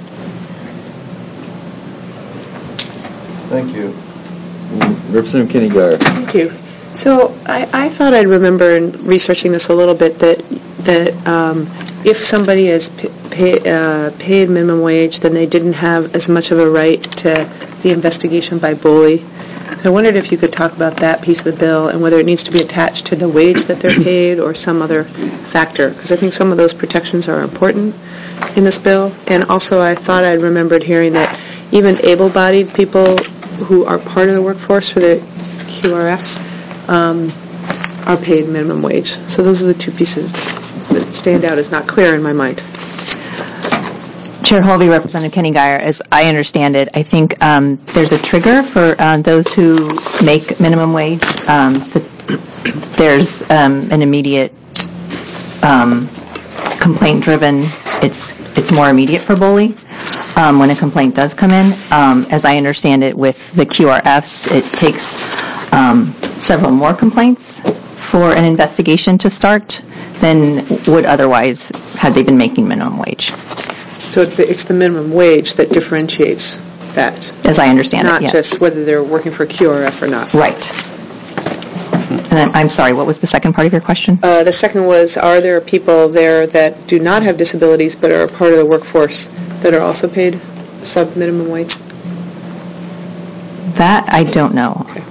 Thank you. Representative Kenny Guyer. Thank you. So I, I thought I'd remember in researching this a little bit that that um, if somebody is pay, uh, paid minimum wage, then they didn't have as much of a right to the investigation by bully. So I wondered if you could talk about that piece of the bill and whether it needs to be attached to the wage that they're paid or some other factor, because I think some of those protections are important in this bill. And also I thought I'd remembered hearing that even able-bodied people who are part of the workforce for the Q R Fs um, are paid minimum wage. So those are the two pieces that stand out as not clear in my mind. Chair Holvey, Representative Kenny Guyer, as I understand it, I think um, there's a trigger for uh, those who make minimum wage. Um, the, there's um, an immediate um, complaint-driven. It's it's more immediate for bully. Um, when a complaint does come in. Um, as I understand it, with the Q R Fs, it takes um, several more complaints for an investigation to start than would otherwise had they been making minimum wage. So it's the, it's the minimum wage that differentiates that. As I understand it, yes. Not just whether they're working for Q R F or not. Right. And then, I'm sorry, what was the second part of your question? Uh, the second was, are there people there that do not have disabilities but are a part of the workforce that are also paid sub-minimum wage? That I don't know. Okay.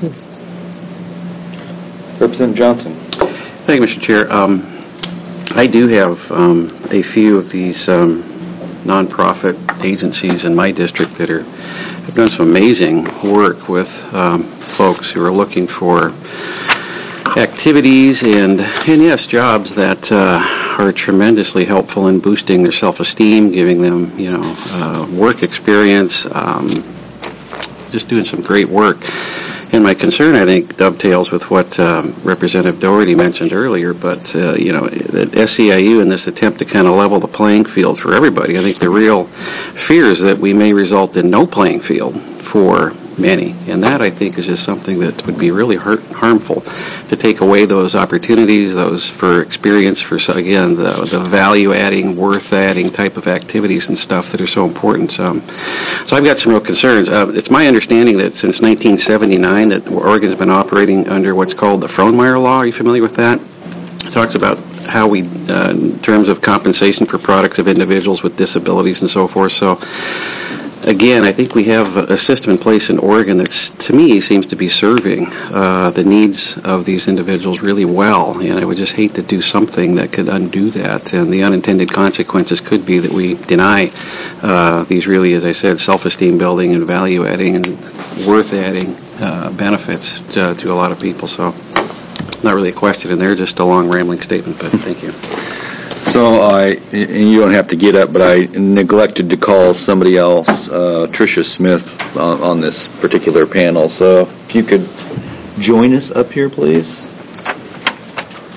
Representative Johnson. Thank you, Mister Chair. Um, I do have um, a few of these um, nonprofit agencies in my district that are have done some amazing work with um, folks who are looking for activities and, and yes, jobs that uh, are tremendously helpful in boosting their self-esteem, giving them, you know, uh, work experience, um, just doing some great work. And my concern, I think, dovetails with what um, Representative Doherty mentioned earlier, but, uh, you know, the S E I U in this attempt to kind of level the playing field for everybody, I think the real fear is that we may result in no playing field for many. And that, I think, is just something that would be really hurt, harmful to take away those opportunities, those for experience, for, again, the, the value-adding, worth-adding type of activities and stuff that are so important. Um, so I've got some real concerns. Uh, it's my understanding that since nineteen seventy-nine that Oregon's been operating under what's called the Frohnmeyer Law. Are you familiar with that? It talks about how we, uh, in terms of compensation for products of individuals with disabilities and so forth. So again, I think we have a system in place in Oregon that's, to me, seems to be serving uh, the needs of these individuals really well. And I would just hate to do something that could undo that. And the unintended consequences could be that we deny uh, these really, as I said, self-esteem building and value-adding and worth-adding uh, benefits to, to a lot of people. So not really a question in there, just a long, rambling statement, but thank you. So I, and you don't have to get up, but I neglected to call somebody else, uh, Tricia Smith, on, on this particular panel. So if you could join us up here, please.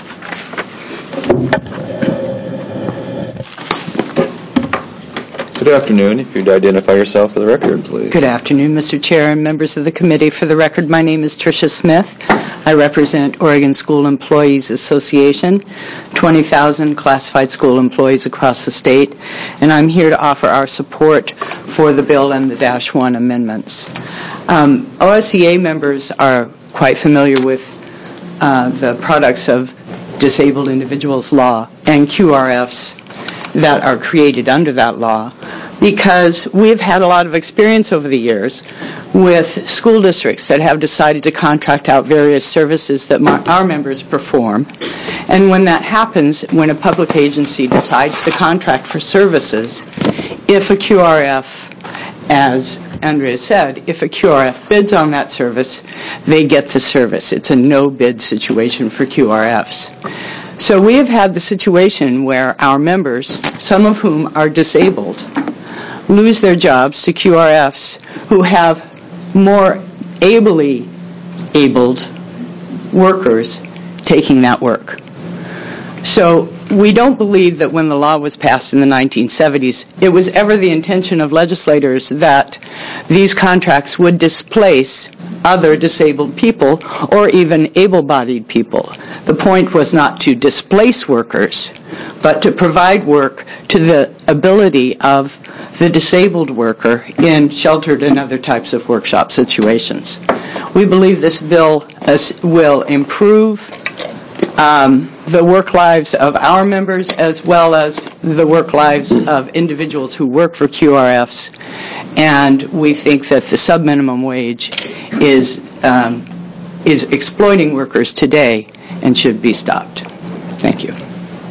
Good Good afternoon. If you'd identify yourself for the record, please. Good afternoon, Mister Chair and members of the committee. For the record, my name is Tricia Smith. I represent Oregon School Employees Association, twenty thousand classified school employees across the state, and I'm here to offer our support for the bill and the Dash one amendments. Um, O S E A members are quite familiar with uh, the products of Disabled Individuals Law and Q R Fs that are created under that law, because we've had a lot of experience over the years with school districts that have decided to contract out various services that my, our members perform. And when that happens, when a public agency decides to contract for services, if a Q R F, as Andrea said, if a Q R F bids on that service, they get the service. It's a no-bid situation for Q R Fs. So we have had the situation where our members, some of whom are disabled, lose their jobs to Q R Fs who have more ably abled workers taking that work. So we don't believe that when the law was passed in the nineteen seventies, it was ever the intention of legislators that these contracts would displace other disabled people or even able-bodied people. The point was not to displace workers, but to provide work to the ability of the disabled worker in sheltered and other types of workshop situations. We believe this bill will improve um, the work lives of our members as well as the work lives of individuals who work for Q R Fs, and we think that the sub-minimum wage is um, is exploiting workers today and should be stopped. Thank you.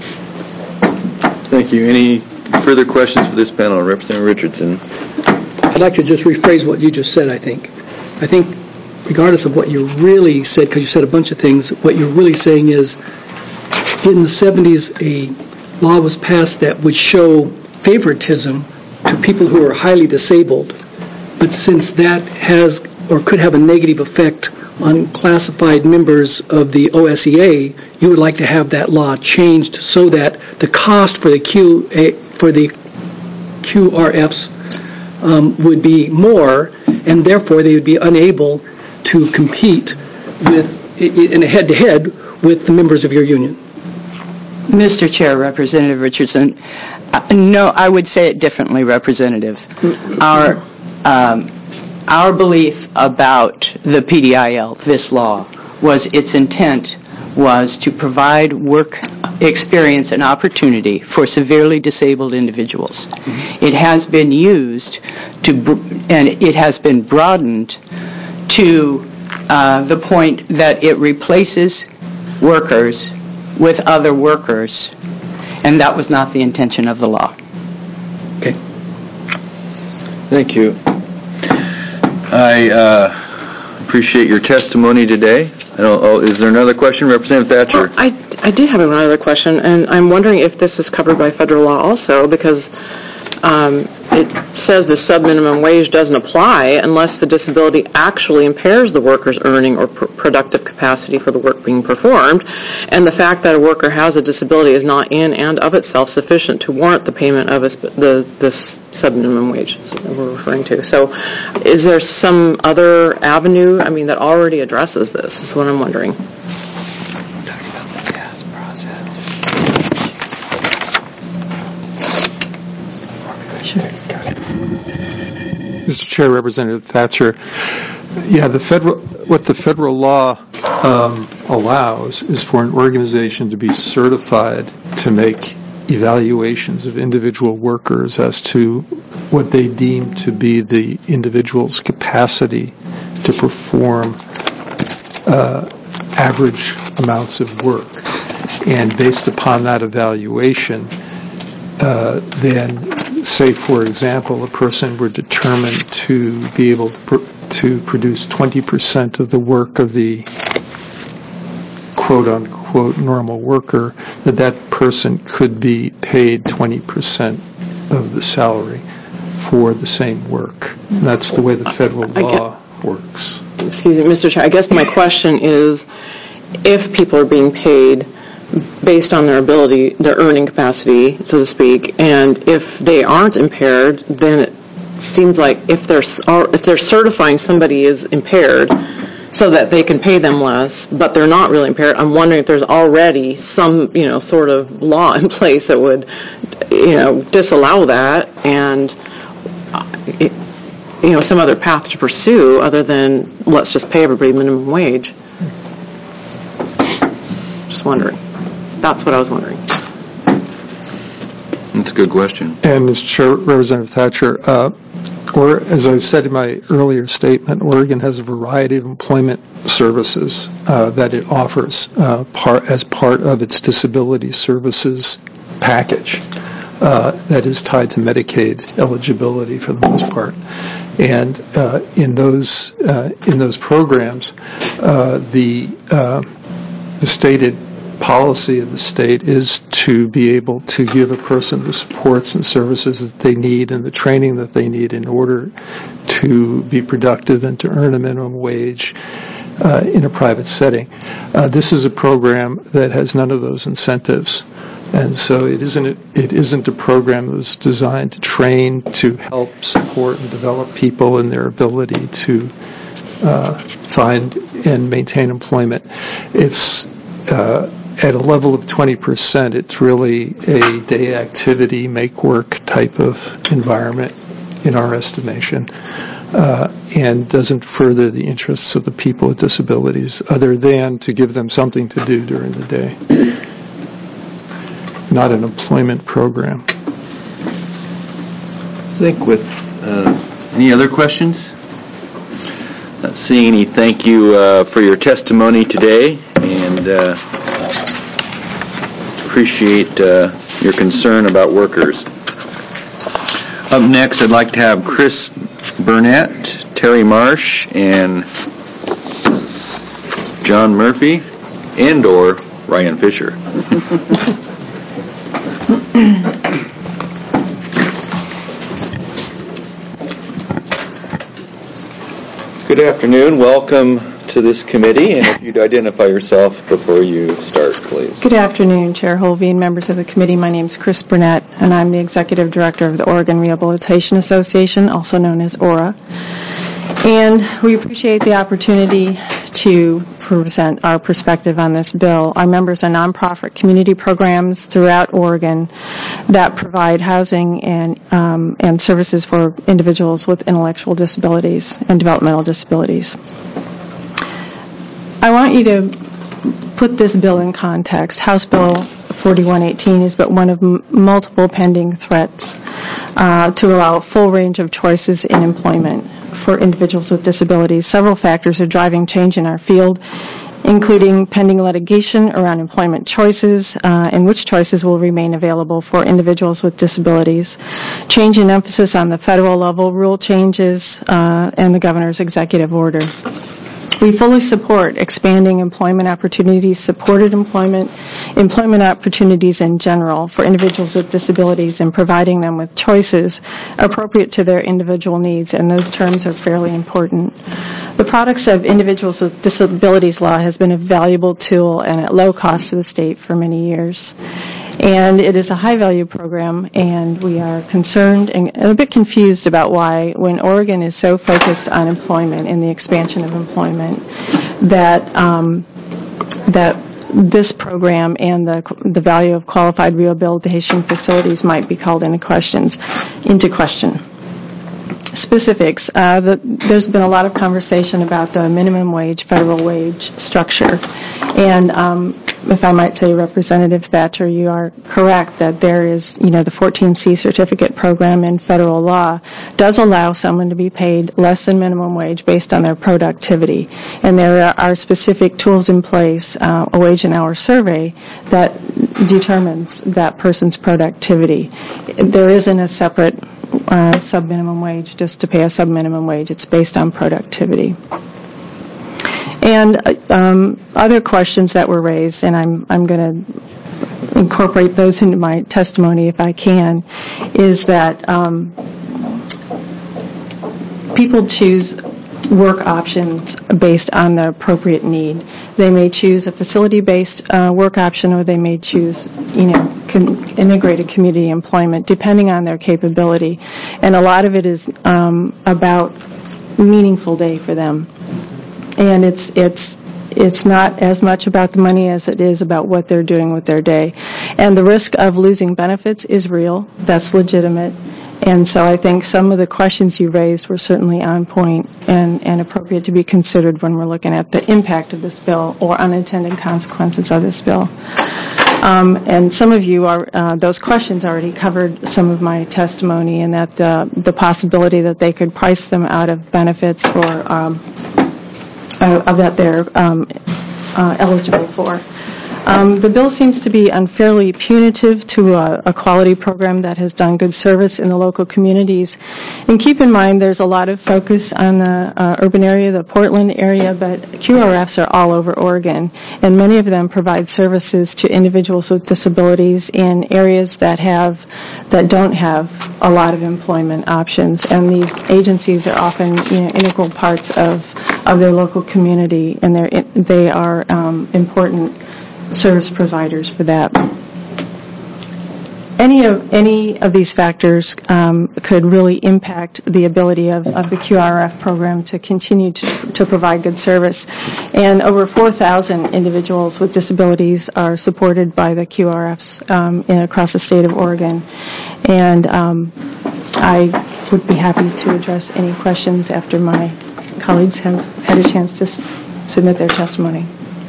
Thank you. Any further questions for this panel? Representative Richardson. I'd like to just rephrase what you just said, I think. I think regardless of what you really said, because you said a bunch of things, what you're really saying is in the seventies a law was passed that would show favoritism to people who are highly disabled, but since that has or could have a negative effect on classified members of the O S E A, you would like to have that law changed so that the cost for the Q for the Q R Fs um, would be more, and therefore they would be unable to compete with in a head-to-head with the members of your union. Mister Chair, Representative Richardson, uh, no, I would say it differently, Representative. Our um, our belief about the P D I L, this law, was its intent was to provide work experience and opportunity for severely disabled individuals. Mm-hmm. It has been used to, and it has been broadened to uh, the point that it replaces workers with other workers, and that was not the intention of the law. Okay. Thank you. I uh, appreciate your testimony today. I don't, oh, is there another question? Representative Thatcher. Well, I, I did have another question, and I'm wondering if this is covered by federal law also, because um, it says the sub-minimum wage doesn't apply unless the disability actually impairs the worker's earning or pr- productive capacity for the work being performed, and the fact that a worker has a disability is not in and of itself sufficient to warrant the payment of a sp- the this sub-minimum wage that we're referring to. So is there some other avenue, I mean, that already addresses this, is what I'm wondering. Mister Chair, Representative Thatcher, yeah, the federal what the federal law um, allows is for an organization to be certified to make evaluations of individual workers as to what they deem to be the individual's capacity to perform uh, average amounts of work. And based upon that evaluation, uh, then, say, for example, a person were determined to be able to, pr- to produce twenty percent of the work of the quote-unquote normal worker, that that person could be paid twenty percent of the salary for the same work. And that's the way the federal law works. Excuse me, Mister Chair, I guess my question is, if people are being paid based on their ability, their earning capacity, so to speak. And if they aren't impaired, then it seems like if they're if they're certifying somebody is impaired, so that they can pay them less, but they're not really impaired. I'm wondering if there's already some, you know, sort of law in place that would, you know, disallow that, and it, you know, some other path to pursue other than let's just pay everybody minimum wage. Just wondering. That's what I was wondering. That's a good question. And Mister Chair, Representative Thatcher, uh, or as I said in my earlier statement, Oregon has a variety of employment services uh, that it offers uh, part, as part of its disability services package uh, that is tied to Medicaid eligibility for the most part. And uh, in those uh, in those programs, uh, the uh, the stated policy of the state is to be able to give a person the supports and services that they need and the training that they need in order to be productive and to earn a minimum wage uh, in a private setting. Uh, this is a program that has none of those incentives. And so it isn't it isn't a program that's designed to train, to help support and develop people in their ability to uh, find and maintain employment. It's uh, at a level of twenty percent, it's really a day activity, make work type of environment in our estimation, uh, and doesn't further the interests of the people with disabilities other than to give them something to do during the day. Not an employment program. I think with uh, any other questions? Not seeing any. Thank you uh, for your testimony today, and uh, appreciate uh, your concern about workers. Up next, I'd like to have Chris Burnett, Terry Marsh, and John Murphy, and or Ryan Fisher. Good afternoon. Welcome to this committee, and if you'd identify yourself before you start, please. Good afternoon, Chair Holvey and members of the committee. My name is Chris Burnett, and I'm the Executive Director of the Oregon Rehabilitation Association, also known as O R A. And we appreciate the opportunity to present our perspective on this bill. Our members are nonprofit community programs throughout Oregon that provide housing and um, and services for individuals with intellectual disabilities and developmental disabilities. I want you to put this bill in context. House Bill forty-one eighteen is but one of m- multiple pending threats uh, to allow a full range of choices in employment for individuals with disabilities. Several factors are driving change in our field, including pending litigation around employment choices uh, and which choices will remain available for individuals with disabilities, change in emphasis on the federal level, rule changes, uh, and the governor's executive order. We fully support expanding employment opportunities, supported employment, employment opportunities in general for individuals with disabilities, and providing them with choices appropriate to their individual needs, and those terms are fairly important. The Products of Individuals with Disabilities Law has been a valuable tool and at low cost to the state for many years. And it is a high-value program, and we are concerned and a bit confused about why, when Oregon is so focused on employment and the expansion of employment, that um, that this program and the the value of qualified rehabilitation facilities might be called into questions into question. Specifics. Uh, the, there's been a lot of conversation about the minimum wage, federal wage structure. And um, if I might say, Representative Thatcher, you are correct that there is, you know, the fourteen C certificate program in federal law does allow someone to be paid less than minimum wage based on their productivity. And there are specific tools in place, uh, a wage and hour survey, that determines that person's productivity. There isn't a separate Uh, sub-minimum wage just to pay a sub-minimum wage. It's based on productivity. And uh, um, other questions that were raised, and I'm I'm going to incorporate those into my testimony if I can, is that um, people choose work options based on the appropriate need. They may choose a facility-based uh, work option, or they may choose, you know, con- integrated community employment, depending on their capability. And a lot of it is um, about meaningful day for them. And it's it's it's not as much about the money as it is about what they're doing with their day. And the risk of losing benefits is real. That's legitimate. And so I think some of the questions you raised were certainly on point and, and appropriate to be considered when we're looking at the impact of this bill or unintended consequences of this bill. Um, and some of you are, uh, those questions already covered some of my testimony, and that the, the possibility that they could price them out of benefits or um, uh, that they're um, uh, eligible for. Um, the bill seems to be unfairly punitive to a, a quality program that has done good service in the local communities. And keep in mind, there's a lot of focus on the uh, urban area, the Portland area, but Q R Fs are all over Oregon, and many of them provide services to individuals with disabilities in areas that have that don't have a lot of employment options. And these agencies are often, you know, integral parts of of their local community, and they're they are um, important service providers for that. Any of any of these factors um, could really impact the ability of, of the Q R F program to continue to, to provide good service. And over four thousand individuals with disabilities are supported by the Q R Fs um, in, across the state of Oregon. And um, I would be happy to address any questions after my colleagues have had a chance to s- submit their testimony.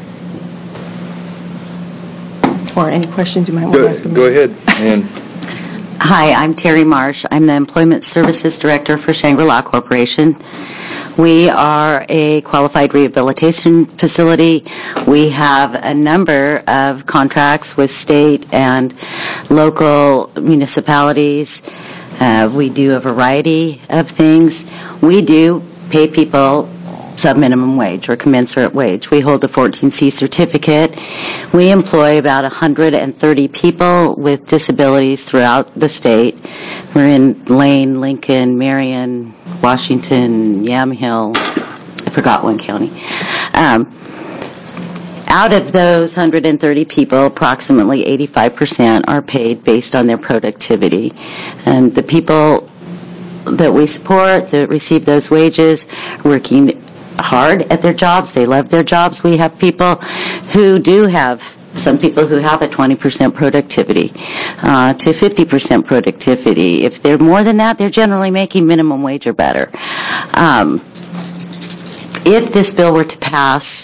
Or any questions you might want to ask them. Go ahead. And Hi, I'm Terry Marsh. I'm the Employment Services Director for Shangri-La Corporation. We are a qualified rehabilitation facility. We have a number of contracts with state and local municipalities. Uh, we do a variety of things. We do pay people sub-minimum wage or commensurate wage. We hold a fourteen C certificate. We employ about one hundred thirty people with disabilities throughout the state. We're in Lane, Lincoln, Marion, Washington, Yamhill. I forgot one county. Um, out of those one hundred thirty people, approximately eighty-five percent are paid based on their productivity. And the people that we support that receive those wages working hard at their jobs. They love their jobs. We have people who do have, some people who have a twenty percent productivity uh, to fifty percent productivity. If they're more than that, they're generally making minimum wage or better. Um, if this bill were to pass,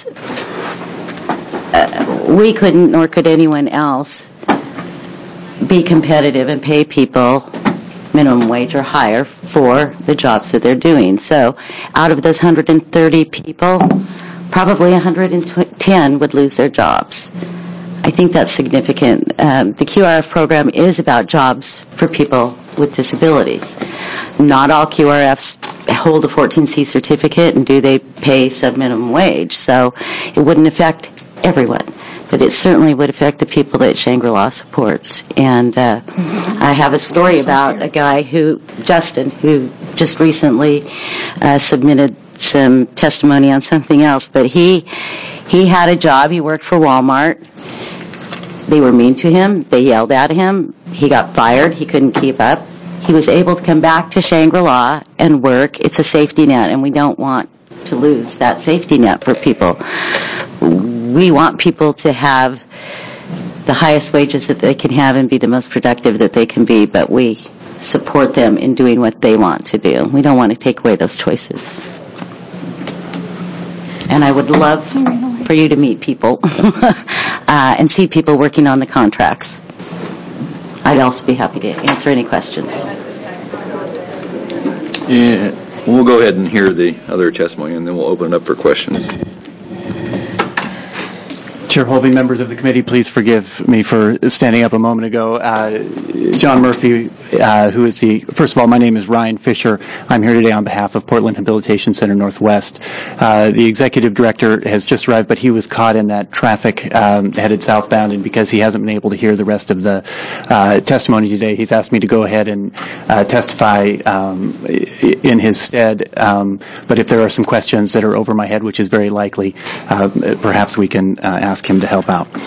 uh, we couldn't, nor could anyone else, be competitive and pay people minimum wage or higher for the jobs that they're doing. So out of those one hundred thirty people, probably one hundred ten would lose their jobs. I think that's significant. Um, the Q R F program is about jobs for people with disabilities. Not all Q R Fs hold a fourteen C certificate, and do they pay sub-minimum wage. So it wouldn't affect everyone. But it certainly would affect the people that Shangri-La supports. And uh, I have a story about a guy who, Justin, who just recently uh, submitted some testimony on something else. But he he had a job. He worked for Walmart. They were mean to him. They yelled at him. He got fired. He couldn't keep up. He was able to come back to Shangri-La and work. It's a safety net, and we don't want to lose that safety net for people. We want people to have the highest wages that they can have and be the most productive that they can be, but we support them in doing what they want to do. We don't want to take away those choices. And I would love for you to meet people uh, and see people working on the contracts. I'd also be happy to answer any questions. yeah, we'll go ahead and hear the other testimony, and then we'll open it up for questions. Chair Holby, members of the committee, please forgive me for standing up a moment ago. Uh, John Murphy, uh, who is the, first of all, my name is Ryan Fisher. I'm here today on behalf of Portland Habilitation Center Northwest. Uh, the executive director has just arrived, but he was caught in that traffic um, headed southbound, and because he hasn't been able to hear the rest of the uh, testimony today, he's asked me to go ahead and uh, testify um, in his stead. Um, but if there are some questions that are over my head, which is very likely, uh, perhaps we can uh, ask him to help out.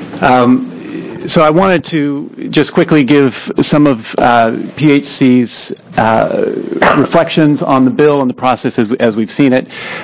Um, so I wanted to just quickly give some of uh, P H C's uh, reflections on the bill and the process as, as we've seen it.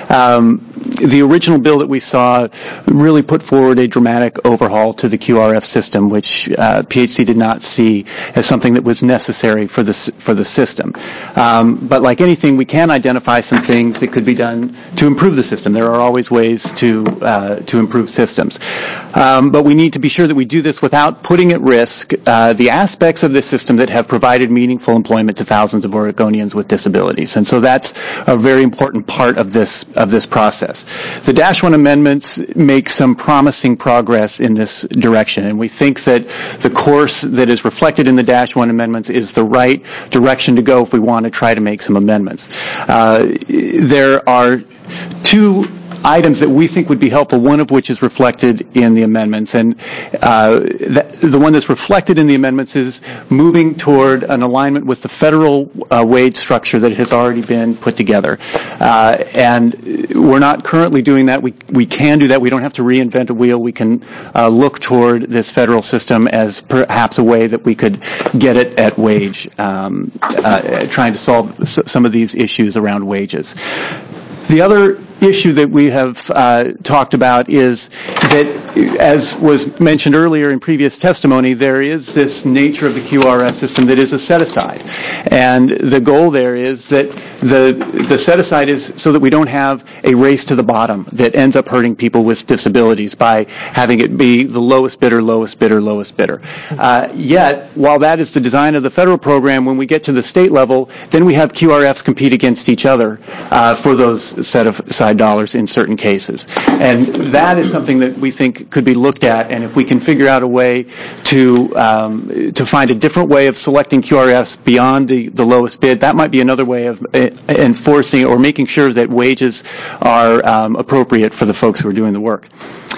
Um, the original bill that we saw really put forward a dramatic overhaul to the Q R F system, which uh, P H C did not see as something that was necessary for the for the system. Um, but like anything, we can identify some things that could be done to improve the system. There are always ways to uh, to improve systems, um, but we need to be sure that we do this without putting at risk uh, the aspects of this system that have provided meaningful employment to thousands of Oregonians with disabilities. And so that's a very important part of this of this process. The Dash one amendments make some promising progress in this direction, and we think that the course that is reflected in the Dash one amendments is the right direction to go if we want to try to make some amendments. Uh, there are two items that we think would be helpful, one of which is reflected in the amendments. And uh, that, the one that's reflected in the amendments is moving toward an alignment with the federal uh, wage structure that has already been put together. Uh, and we're not currently doing that. We, we can do that. We don't have to reinvent a wheel. We can uh, look toward this federal system as perhaps a way that we could get it at wage, um, uh, trying to solve s- some of these issues around wages. The other issue that we have uh, talked about is that, as was mentioned earlier in previous testimony, there is this nature of the Q R F system that is a set-aside. And the goal there is that the the set-aside is so that we don't have a race to the bottom that ends up hurting people with disabilities by having it be the lowest bidder, lowest bidder, lowest bidder. Uh, yet, while that is the design of the federal program, when we get to the state level, then we have Q R Fs compete against each other uh, for those set-aside dollars in certain cases. And that is something that we think could be looked at, and if we can figure out a way to um, to find a different way of selecting Q R Fs beyond the, the lowest bid, that might be another way of uh, enforcing or making sure that wages are um, appropriate for the folks who are doing the work.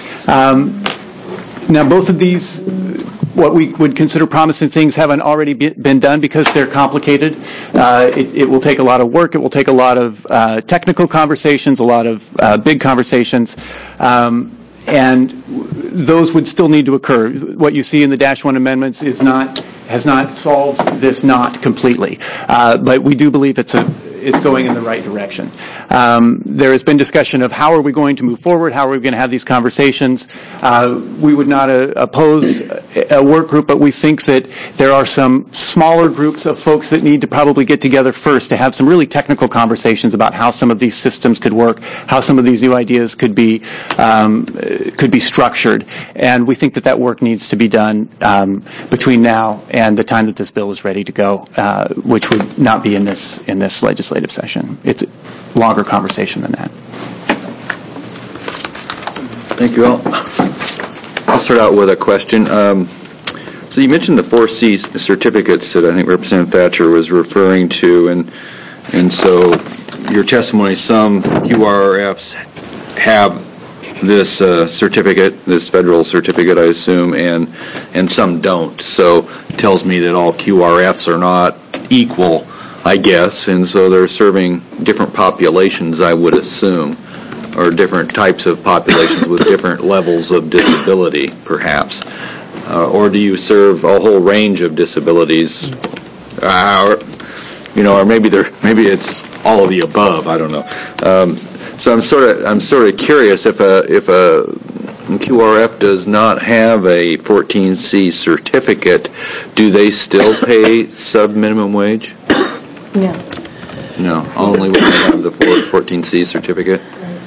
Um, now, both of these, what we would consider promising things, haven't already be, been done because they're complicated. Uh, it, it will take a lot of work. It will take a lot of uh, technical conversations, a lot of uh, big conversations, um, and those would still need to occur. What you see in the Dash one amendments is not has not solved this knot completely, uh, but we do believe it's a it's going in the right direction. Um, there has been discussion of how are we going to move forward, how are we going to have these conversations. Uh, we would not uh, oppose a work group, but we think that there are some smaller groups of folks that need to probably get together first to have some really technical conversations about how some of these systems could work, how some of these new ideas could be um, could be structured. And we think that that work needs to be done um, between now and the time that this bill is ready to go, uh, which would not be in this in this legislation. Legislative session. It's a longer conversation than that. Thank you all. I'll start out with a question. Um, so you mentioned the four C certificates that I think Representative Thatcher was referring to, and and so your testimony, some Q R Fs have this uh, certificate, this federal certificate, I assume, and and some don't. So it tells me that all Q R Fs are not equal, I guess, and so they're serving different populations, I would assume, or different types of populations with different levels of disability, perhaps. Uh, or do you serve a whole range of disabilities? Uh, or, you know, or maybe they're maybe it's all of the above. I don't know. Um, so I'm sort of I'm sort of curious if a if a Q R F does not have a fourteen C certificate, do they still pay sub minimum wage? No. No, only when they have the fourteen C certificate.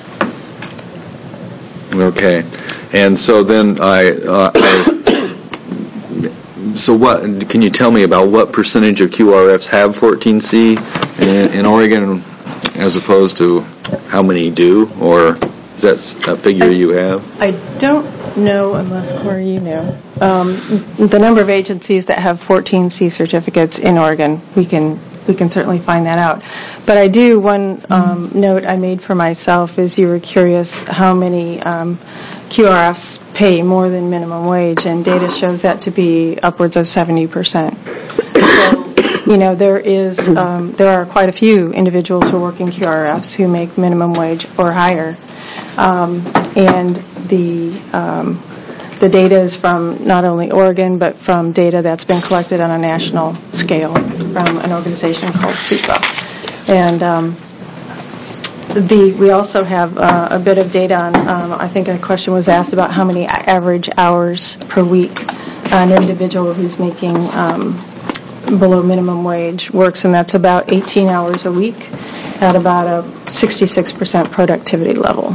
Okay, and so then I, uh, I, so what? Can you tell me about what percentage of Q R Fs have fourteen C in, in Oregon, as opposed to how many do, or is that a figure you have? I don't No, unless, Corey, you know. Um, the number of agencies that have fourteen C certificates in Oregon, we can we can certainly find that out. But I do, one um, note I made for myself is you were curious how many um, Q R Fs pay more than minimum wage, and data shows that to be upwards of seventy percent. So, you know, there is, um, there are quite a few individuals who are working Q R Fs who make minimum wage or higher. Um, and the um, the data is from not only Oregon, but from data that's been collected on a national scale from an organization called SUPA. And um, the we also have uh, a bit of data on, um, I think a question was asked about how many average hours per week an individual who's making um, below minimum wage works, and that's about eighteen hours a week at about a sixty-six percent productivity level.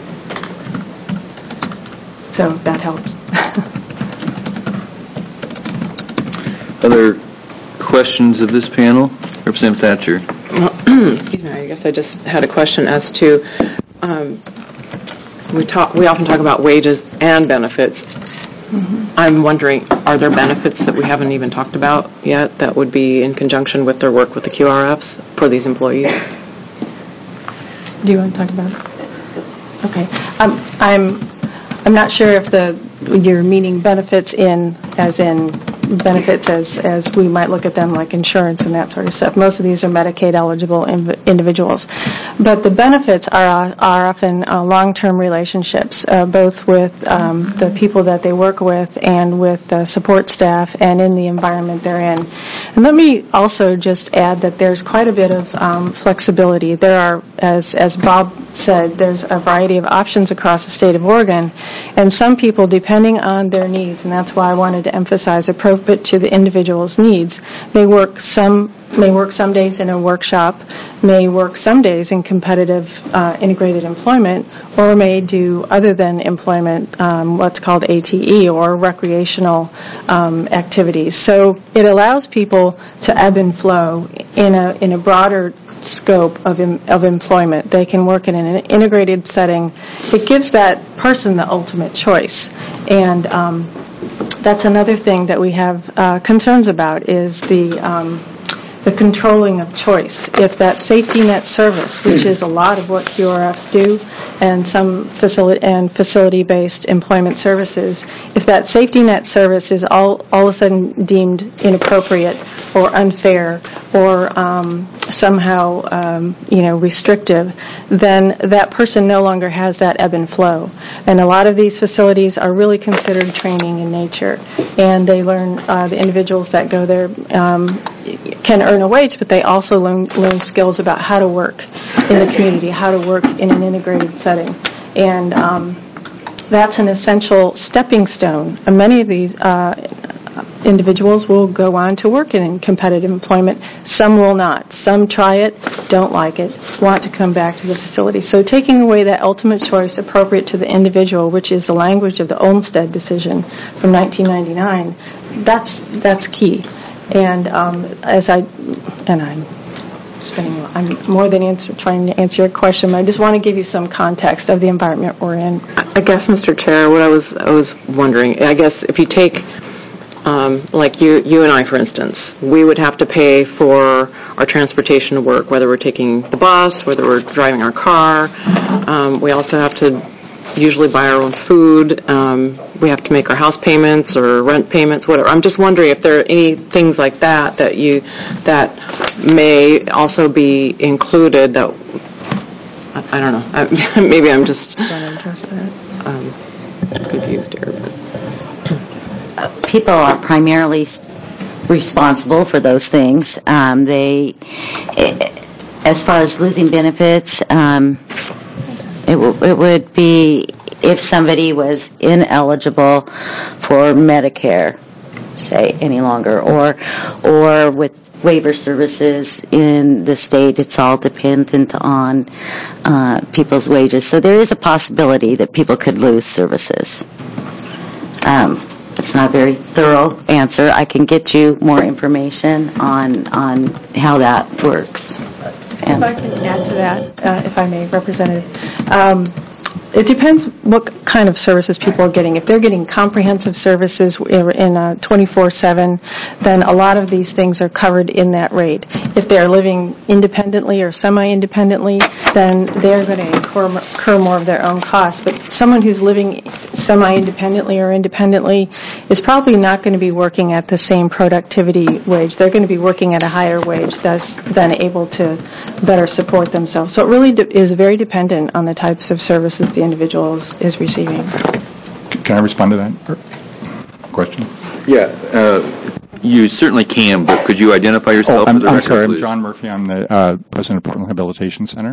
So that helps. Other questions of this panel? Representative Thatcher. Well, excuse me, I guess I just had a question as to, um, we talk, we often talk about wages and benefits. Mm-hmm. I'm wondering, are there benefits that we haven't even talked about yet that would be in conjunction with their work with the Q R Fs for these employees? Do you want to talk about it? Okay. Um, I'm I'm not sure if the you're meaning benefits in as in benefits as as we might look at them like insurance and that sort of stuff. Most of these are Medicaid eligible inv- individuals, but the benefits are are often uh, long-term relationships, uh, both with um, the people that they work with and with the support staff and in the environment they're in. And let me also just add that there's quite a bit of um, flexibility. There are, as as Bob said, there's a variety of options across the state of Oregon, and some people, depending on their needs, and that's why I wanted to emphasize appropriate to the individual's needs, may work some may work some days in a workshop, may work some days in competitive uh, integrated employment, or may do other than employment um, what's called A T E, or recreational um, activities. So it allows people to ebb and flow in a in a broader scope of em, of employment. They can work in an integrated setting. It gives that person the ultimate choice, and um, that's another thing that we have uh, concerns about is the um, the controlling of choice. If that safety net service, which is a lot of what Q R Fs do, and some facility and facility-based employment services, if that safety net service is all all of a sudden deemed inappropriate or unfair or um, somehow um, you know restrictive, then that person no longer has that ebb and flow. And a lot of these facilities are really considered training in nature, and they learn uh, the individuals that go there um, can earn a wage, but they also learn, learn skills about how to work in the community, how to work in an integrated setting. And um, that's an essential stepping stone. And many of these uh, individuals will go on to work in competitive employment. Some will not. Some try it, don't like it, want to come back to the facility. So taking away that ultimate choice appropriate to the individual, which is the language of the Olmstead decision from nineteen ninety-nine, that's that's key. And um, as I, and I'm spending, I'm more than answer, trying to answer your question, but I just want to give you some context of the environment we're in. I guess, Mister Chair, what I was I was wondering, I guess if you take, um, like you you and I, for instance, we would have to pay for our transportation to work, whether we're taking the bus, whether we're driving our car. Um, we also have to usually buy our own food. Um, we have to make our house payments or rent payments, whatever. I'm just wondering if there are any things like that that you that may also be included. That I, I don't know. I, maybe I'm just um, confused here. But. People are primarily responsible for those things. Um, they, as far as losing benefits. Um, It, w- it would be if somebody was ineligible for Medicare, say, any longer, or or with waiver services in the state, it's all dependent on uh, people's wages. So there is a possibility that people could lose services. Um, it's not a very thorough answer. I can get you more information on on how that works. And if I can add to that, uh, if I may, Representative. Um, it depends what kind of services people are getting. If they're getting comprehensive services in a twenty-four seven, then a lot of these things are covered in that rate. If they're living independently or semi-independently, then they're going to incur, incur more of their own costs. But someone who's living semi-independently or independently is probably not going to be working at the same productivity wage. They're going to be working at a higher wage, thus then able to better support themselves. So it really de- is very dependent on the types of services the individual is, is receiving. Can I respond to that question? Yeah, uh, you certainly can, but could you identify yourself? Oh, I'm, for the I'm record, sorry, I'm please? John Murphy. I'm the uh, president of Portland Rehabilitation Center.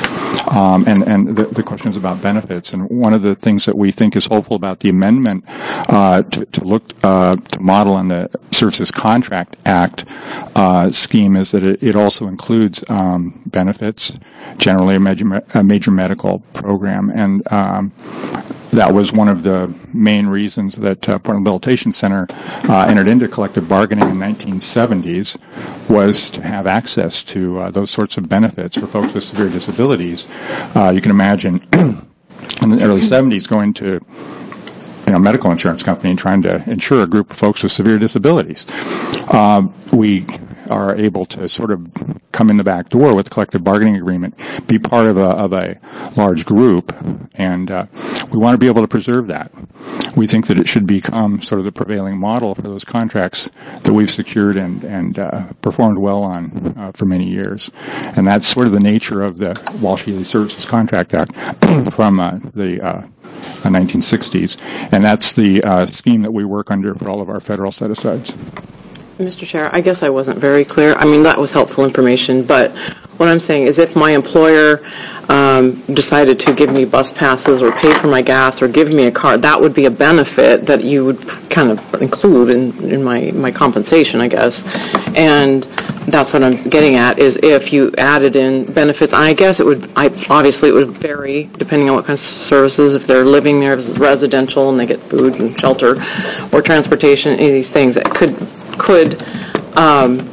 Um, and and the, the question is about benefits. And one of the things that we think is hopeful about the amendment uh, to, to look uh, to model on the Services Contract Act uh, scheme is that it, it also includes um, benefits, generally a major, a major medical program. And um, that was one of the main reasons that uh, Portland Rehabilitation Center uh, entered into collective bargaining in the nineteen seventies, was to have access to uh, those sorts of benefits for folks with severe disabilities. Uh, you can imagine in the early seventies going to you know, a medical insurance company and trying to insure a group of folks with severe disabilities. Uh, we are able to sort of come in the back door with the collective bargaining agreement, be part of a, of a large group, and uh, we want to be able to preserve that. We think that it should become sort of the prevailing model for those contracts that we've secured and, and uh, performed well on uh, for many years. And that's sort of the nature of the Walsh-Healy Services Contract Act from uh, the uh, Uh, nineteen sixties, and that's the uh, scheme that we work under for all of our federal set-asides. Mister Chair, I guess I wasn't very clear. I mean, that was helpful information, but what I'm saying is if my employer um, decided to give me bus passes or pay for my gas or give me a car, that would be a benefit that you would kind of include in, in my, my compensation, I guess. And that's what I'm getting at, is if you added in benefits, I guess it would, I, obviously it would vary depending on what kinds of services, if they're living there, if it's residential and they get food and shelter or transportation, any of these things. It could could um,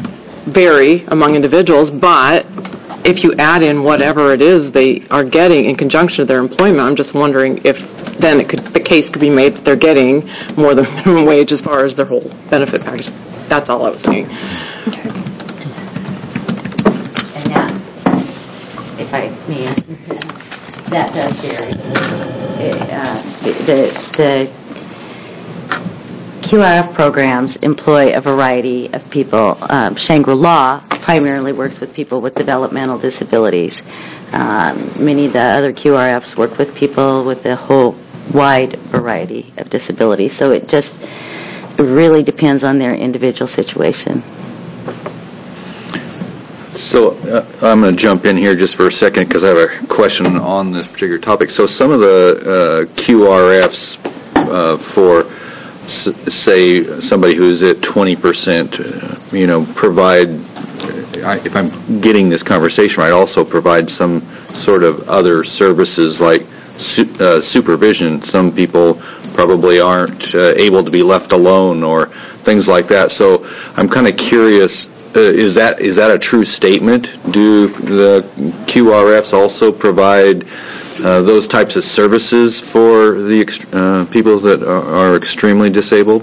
vary among individuals, but if you add in whatever it is they are getting in conjunction with their employment, I'm just wondering if then it could, the case could be made that they're getting more than minimum wage as far as their whole benefit package. That's all I was saying. Okay. And that, if I may answer, that does vary. It, uh, the, the Q R F programs employ a variety of people. Um, Shangri-La primarily works with people with developmental disabilities. Um, many of the other Q R Fs work with people with a whole wide variety of disabilities. So it just really depends on their individual situation. So uh, I'm going to jump in here just for a second because I have a question on this particular topic. So some of the uh, Q R Fs uh, for say somebody who's at twenty percent, uh, you know, provide, I, if I'm getting this conversation right, also provide some sort of other services like su- uh, supervision. Some people probably aren't uh, able to be left alone or things like that. So I'm kind of curious, uh, is that is that a true statement? Do the Q R Fs also provide Uh, those types of services for the ext- uh, people that are, are extremely disabled?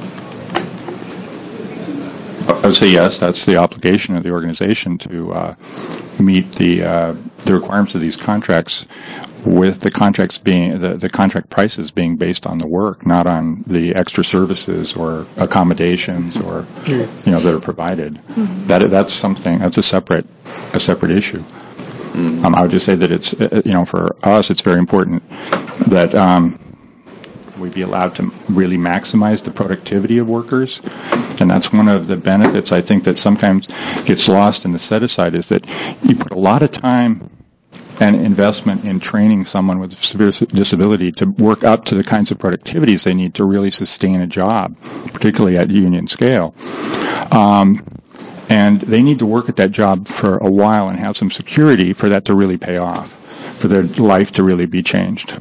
I would say yes. That's the obligation of the organization to uh, meet the uh, the requirements of these contracts, with the contracts being the, the contract prices being based on the work, not on the extra services or accommodations or you know that are provided. Mm-hmm. That that's something that's a separate a separate issue. Um, I would just say that it's, you know, for us, it's very important that um, we be allowed to really maximize the productivity of workers. And that's one of the benefits, I think, that sometimes gets lost in the set-aside, is that you put a lot of time and investment in training someone with a severe disability to work up to the kinds of productivities they need to really sustain a job, particularly at union scale. Um, And they need to work at that job for a while and have some security for that to really pay off, for their life to really be changed.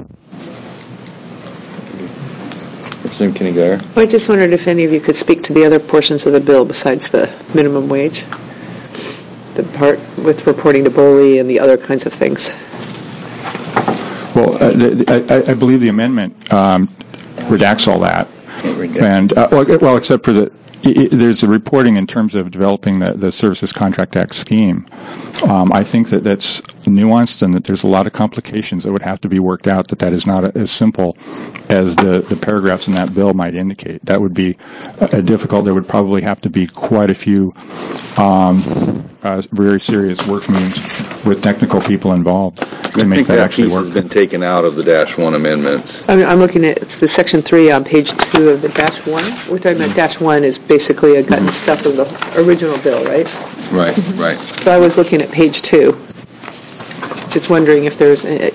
Representative Kenny Geyer. I just wondered if any of you could speak to the other portions of the bill besides the minimum wage, the part with reporting to B O L I and the other kinds of things. Well, uh, the, I, I believe the amendment um, redacts all that. And, uh, well, well, except for the, I, I, there's a reporting in terms of developing the, the Services Contract Act scheme. Um, I think that that's nuanced and that there's a lot of complications that would have to be worked out, that that is not a, as simple as the, the paragraphs in that bill might indicate. That would be uh, difficult. There would probably have to be quite a few um, uh, very serious work meetings with technical people involved to I make think that, that actually piece work. has been taken out of the dash one amendments. I mean, I'm looking at the section three on page two of the dash one. We're talking about dash one is basically a cut and stuff of the original bill, right? Right, right. So I was looking at page two, just wondering if there's, because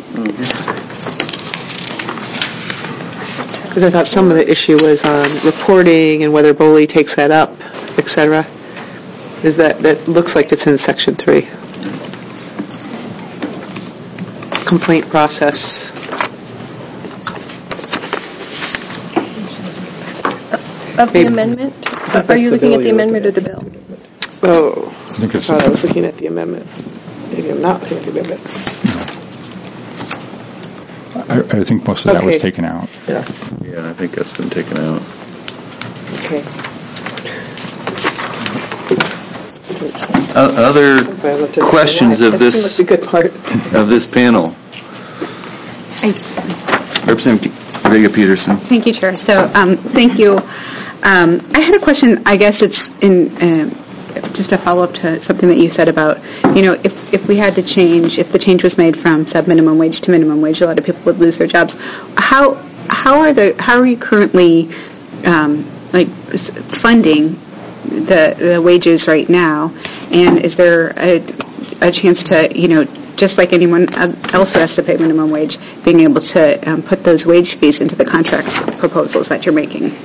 I thought some of the issue was on reporting and whether BOLI takes that up, et cetera. Is that, that looks like it's in section three. Complaint process. Of the amendment? Are you looking at the amendment or the bill? Oh, I think it's. I thought I was looking at the amendment. Maybe I'm not looking at the amendment. I, I think most of that was Okay. taken out. Yeah. Yeah, I think that's been taken out. Okay. Uh, other questions of That's this the good part. of this panel? Representative Vega Peterson. Thank you, Chair. So, um, thank you. Um, I had a question. I guess it's in um, just a follow-up to something that you said about, you know, if if we had to change, if the change was made from sub-minimum wage to minimum wage, a lot of people would lose their jobs. How how are the how are you currently um, like s- funding the the wages right now? And is there a a chance to, you know, just like anyone else who has to pay minimum wage, being able to um, put those wage fees into the contract proposals that you're making?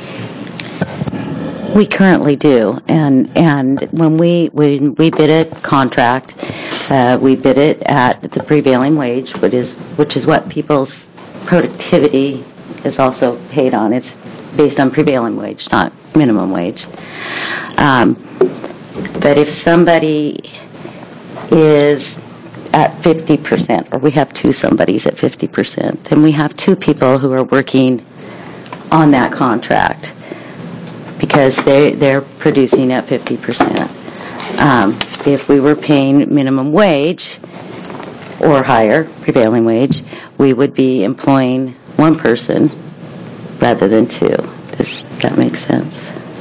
We currently do, and and when we when we bid a contract, uh, we bid it at the prevailing wage, which is which is what people's productivity is also paid on. It's based on prevailing wage, not minimum wage. Um, but if somebody is at fifty percent, or we have two somebodies at fifty percent, then we have two people who are working on that contract, because they, they're producing at fifty percent. Um, if we were paying minimum wage or higher, prevailing wage, we would be employing one person rather than two. Does that make sense?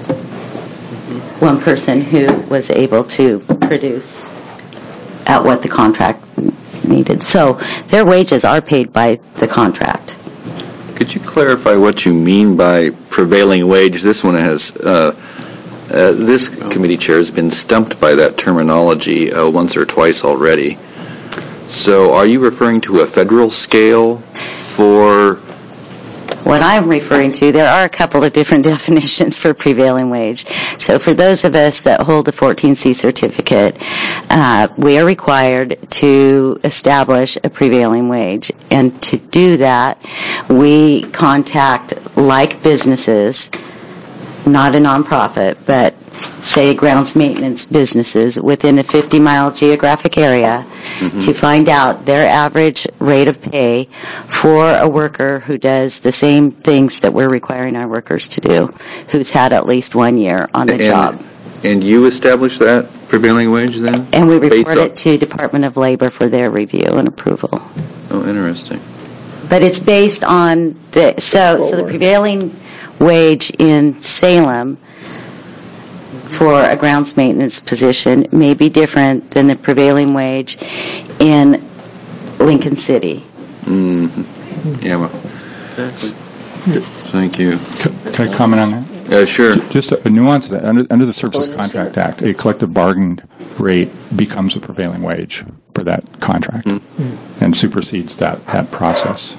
One person who was able to produce at what the contract needed. So their wages are paid by the contract. Could you clarify what you mean by prevailing wage? This one has, uh, uh, this committee chair has been stumped by that terminology uh, once or twice already. So are you referring to a federal scale for... What I'm referring to, there are a couple of different definitions for prevailing wage. So for those of us that hold a fourteen C certificate, uh, we are required to establish a prevailing wage. And to do that, we contact like businesses, not a nonprofit, but say grounds maintenance businesses within a fifty mile geographic area, mm-hmm. to find out their average rate of pay for a worker who does the same things that we're requiring our workers to do, who's had at least one year on the and, job. And you establish that prevailing wage then? And we report on... it to Department of Labor for their review and approval. Oh, interesting. But it's based on the, so, so the prevailing wage in Salem for a grounds maintenance position may be different than the prevailing wage in Lincoln City. Mm-hmm. Yeah, well, that's, thank you. Can, can I comment on that? Yeah, sure. Just a, a nuance of that. Under, under the Services Contract Act, a collective bargain rate becomes a prevailing wage for that contract, mm-hmm. and supersedes that, that process.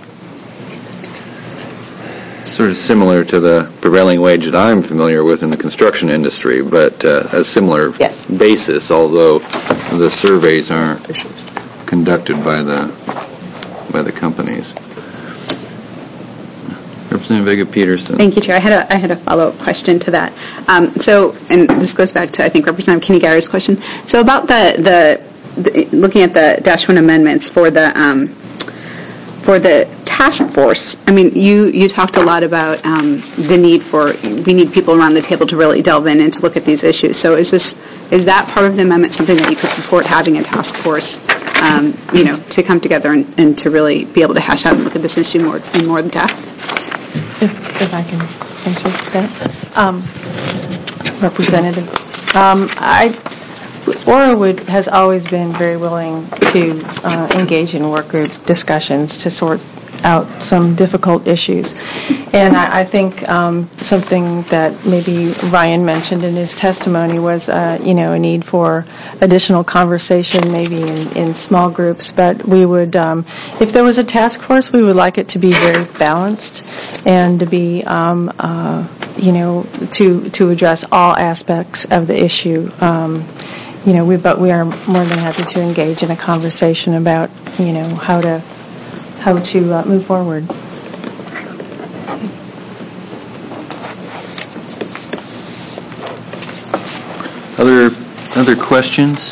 Sort of similar to the prevailing wage that I'm familiar with in the construction industry, but uh, a similar yes. basis, although the surveys aren't conducted by the by the companies. Representative Vega Peterson. Thank you, Chair. I had a, I had a follow-up question to that. Um, so, and this goes back to, I think, Representative Kinney-Gary's question. So about the, the, the looking at the dash one amendments for the um, for the task force, I mean, you, you talked a lot about um, the need for, we need people around the table to really delve in and to look at these issues. So is this, is that part of the amendment something that you could support, having a task force, um, you know, to come together and, and to really be able to hash out and look at this issue more in more depth? If, if I can answer that. Um, Representative, um, I, Aura would, has always been very willing to uh, engage in work group discussions to sort out some difficult issues. And I, I think um, something that maybe Ryan mentioned in his testimony was, uh, you know, a need for additional conversation maybe in, in small groups. But we would, um, if there was a task force, we would like it to be very balanced and to be, um, uh, you know, to, to address all aspects of the issue. Um, you know, we, but we are more than happy to engage in a conversation about, you know, how to how to uh, move forward. Other other questions?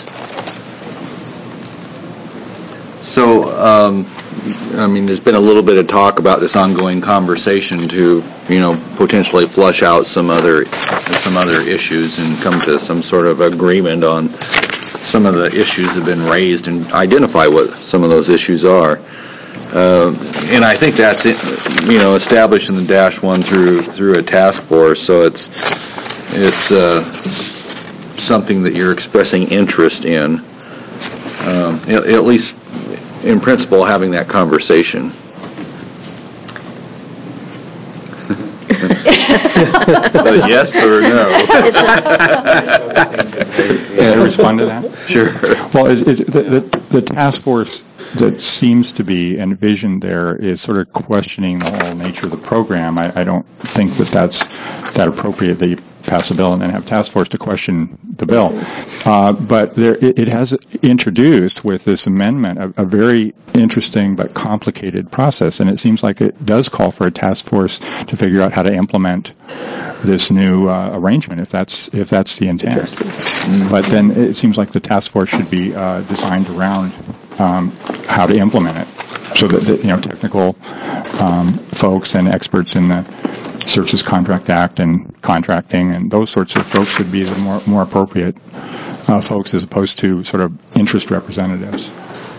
So, um, I mean, there's been a little bit of talk about this ongoing conversation to, you know, potentially flush out some other some other issues and come to some sort of agreement on some of the issues that have been raised and identify what some of those issues are. Uh, and I think that's it, you know, established in the dash one through through a task force. So it's it's uh, something that you're expressing interest in, um, at, at least in principle, having that conversation. A yes or no? Can I respond to that? Sure. Well, it, it, the, the, the task force that seems to be envisioned there is sort of questioning the whole nature of the program. I, I don't think that that's that appropriate that you pass a bill and then have task force to question the bill. Uh, but there, it, it has introduced with this amendment a, a very interesting but complicated process, and it seems like it does call for a task force to figure out how to implement this new uh, arrangement, if that's if that's the intent. Mm-hmm. But then it seems like the task force should be uh, designed around um, how to implement it, so that the, you know, technical um, folks and experts in the Services Contract Act and contracting and those sorts of folks would be the more more appropriate uh, folks as opposed to sort of interest representatives.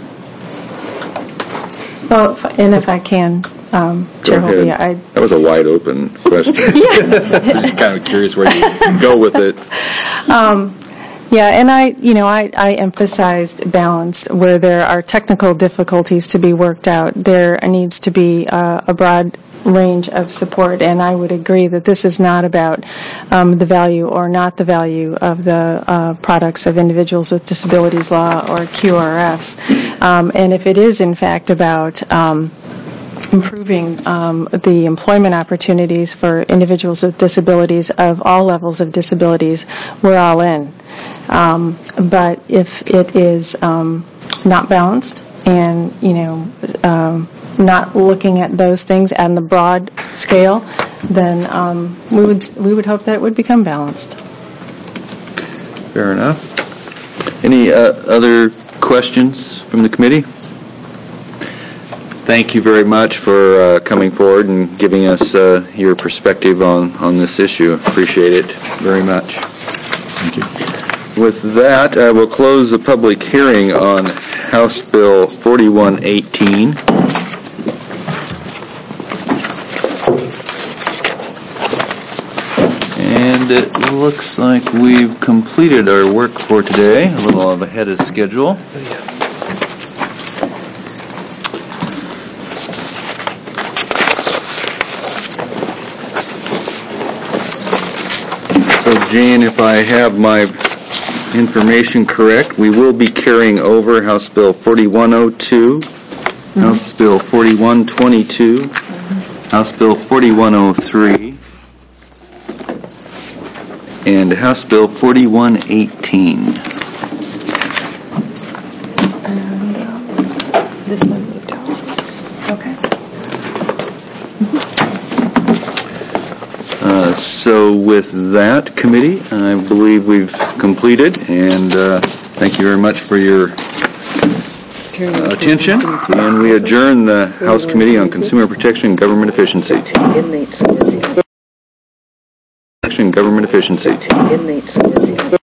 Well, and if I can, um, Chair Hovey, I... That was a wide open question. I'm just kind of curious where you go with it. Um, yeah, and I, you know, I, I emphasized balance where there are technical difficulties to be worked out. There needs to be uh, a broad range of support, and I would agree that this is not about um, the value or not the value of the uh, products of individuals with disabilities law or Q R Fs. Um, and if it is in fact about um, improving um, the employment opportunities for individuals with disabilities of all levels of disabilities, we're all in. Um, but if it is um, not balanced and, you know, um, not looking at those things on the broad scale, then um, we would we would hope that it would become balanced. Fair enough. Any uh, other questions from the committee? Thank you very much for uh, coming forward and giving us uh, your perspective on, on this issue. Appreciate it very much. Thank you. With that, I will close the public hearing on House Bill forty-one eighteen. And it looks like we've completed our work for today, a little ahead of schedule. So, Jane, if I have my information correct, we will be carrying over House Bill forty-one oh two, mm-hmm. House Bill forty-one twenty-two, mm-hmm. House Bill forty-one oh three, and House Bill forty-one eighteen. This one moved also. Okay. Uh, so with that committee, I believe we've completed, and uh, thank you very much for your uh, attention, and we adjourn the House Committee on Consumer Protection and Government Efficiency. Inmates. Protection and Government Efficiency. Inmates.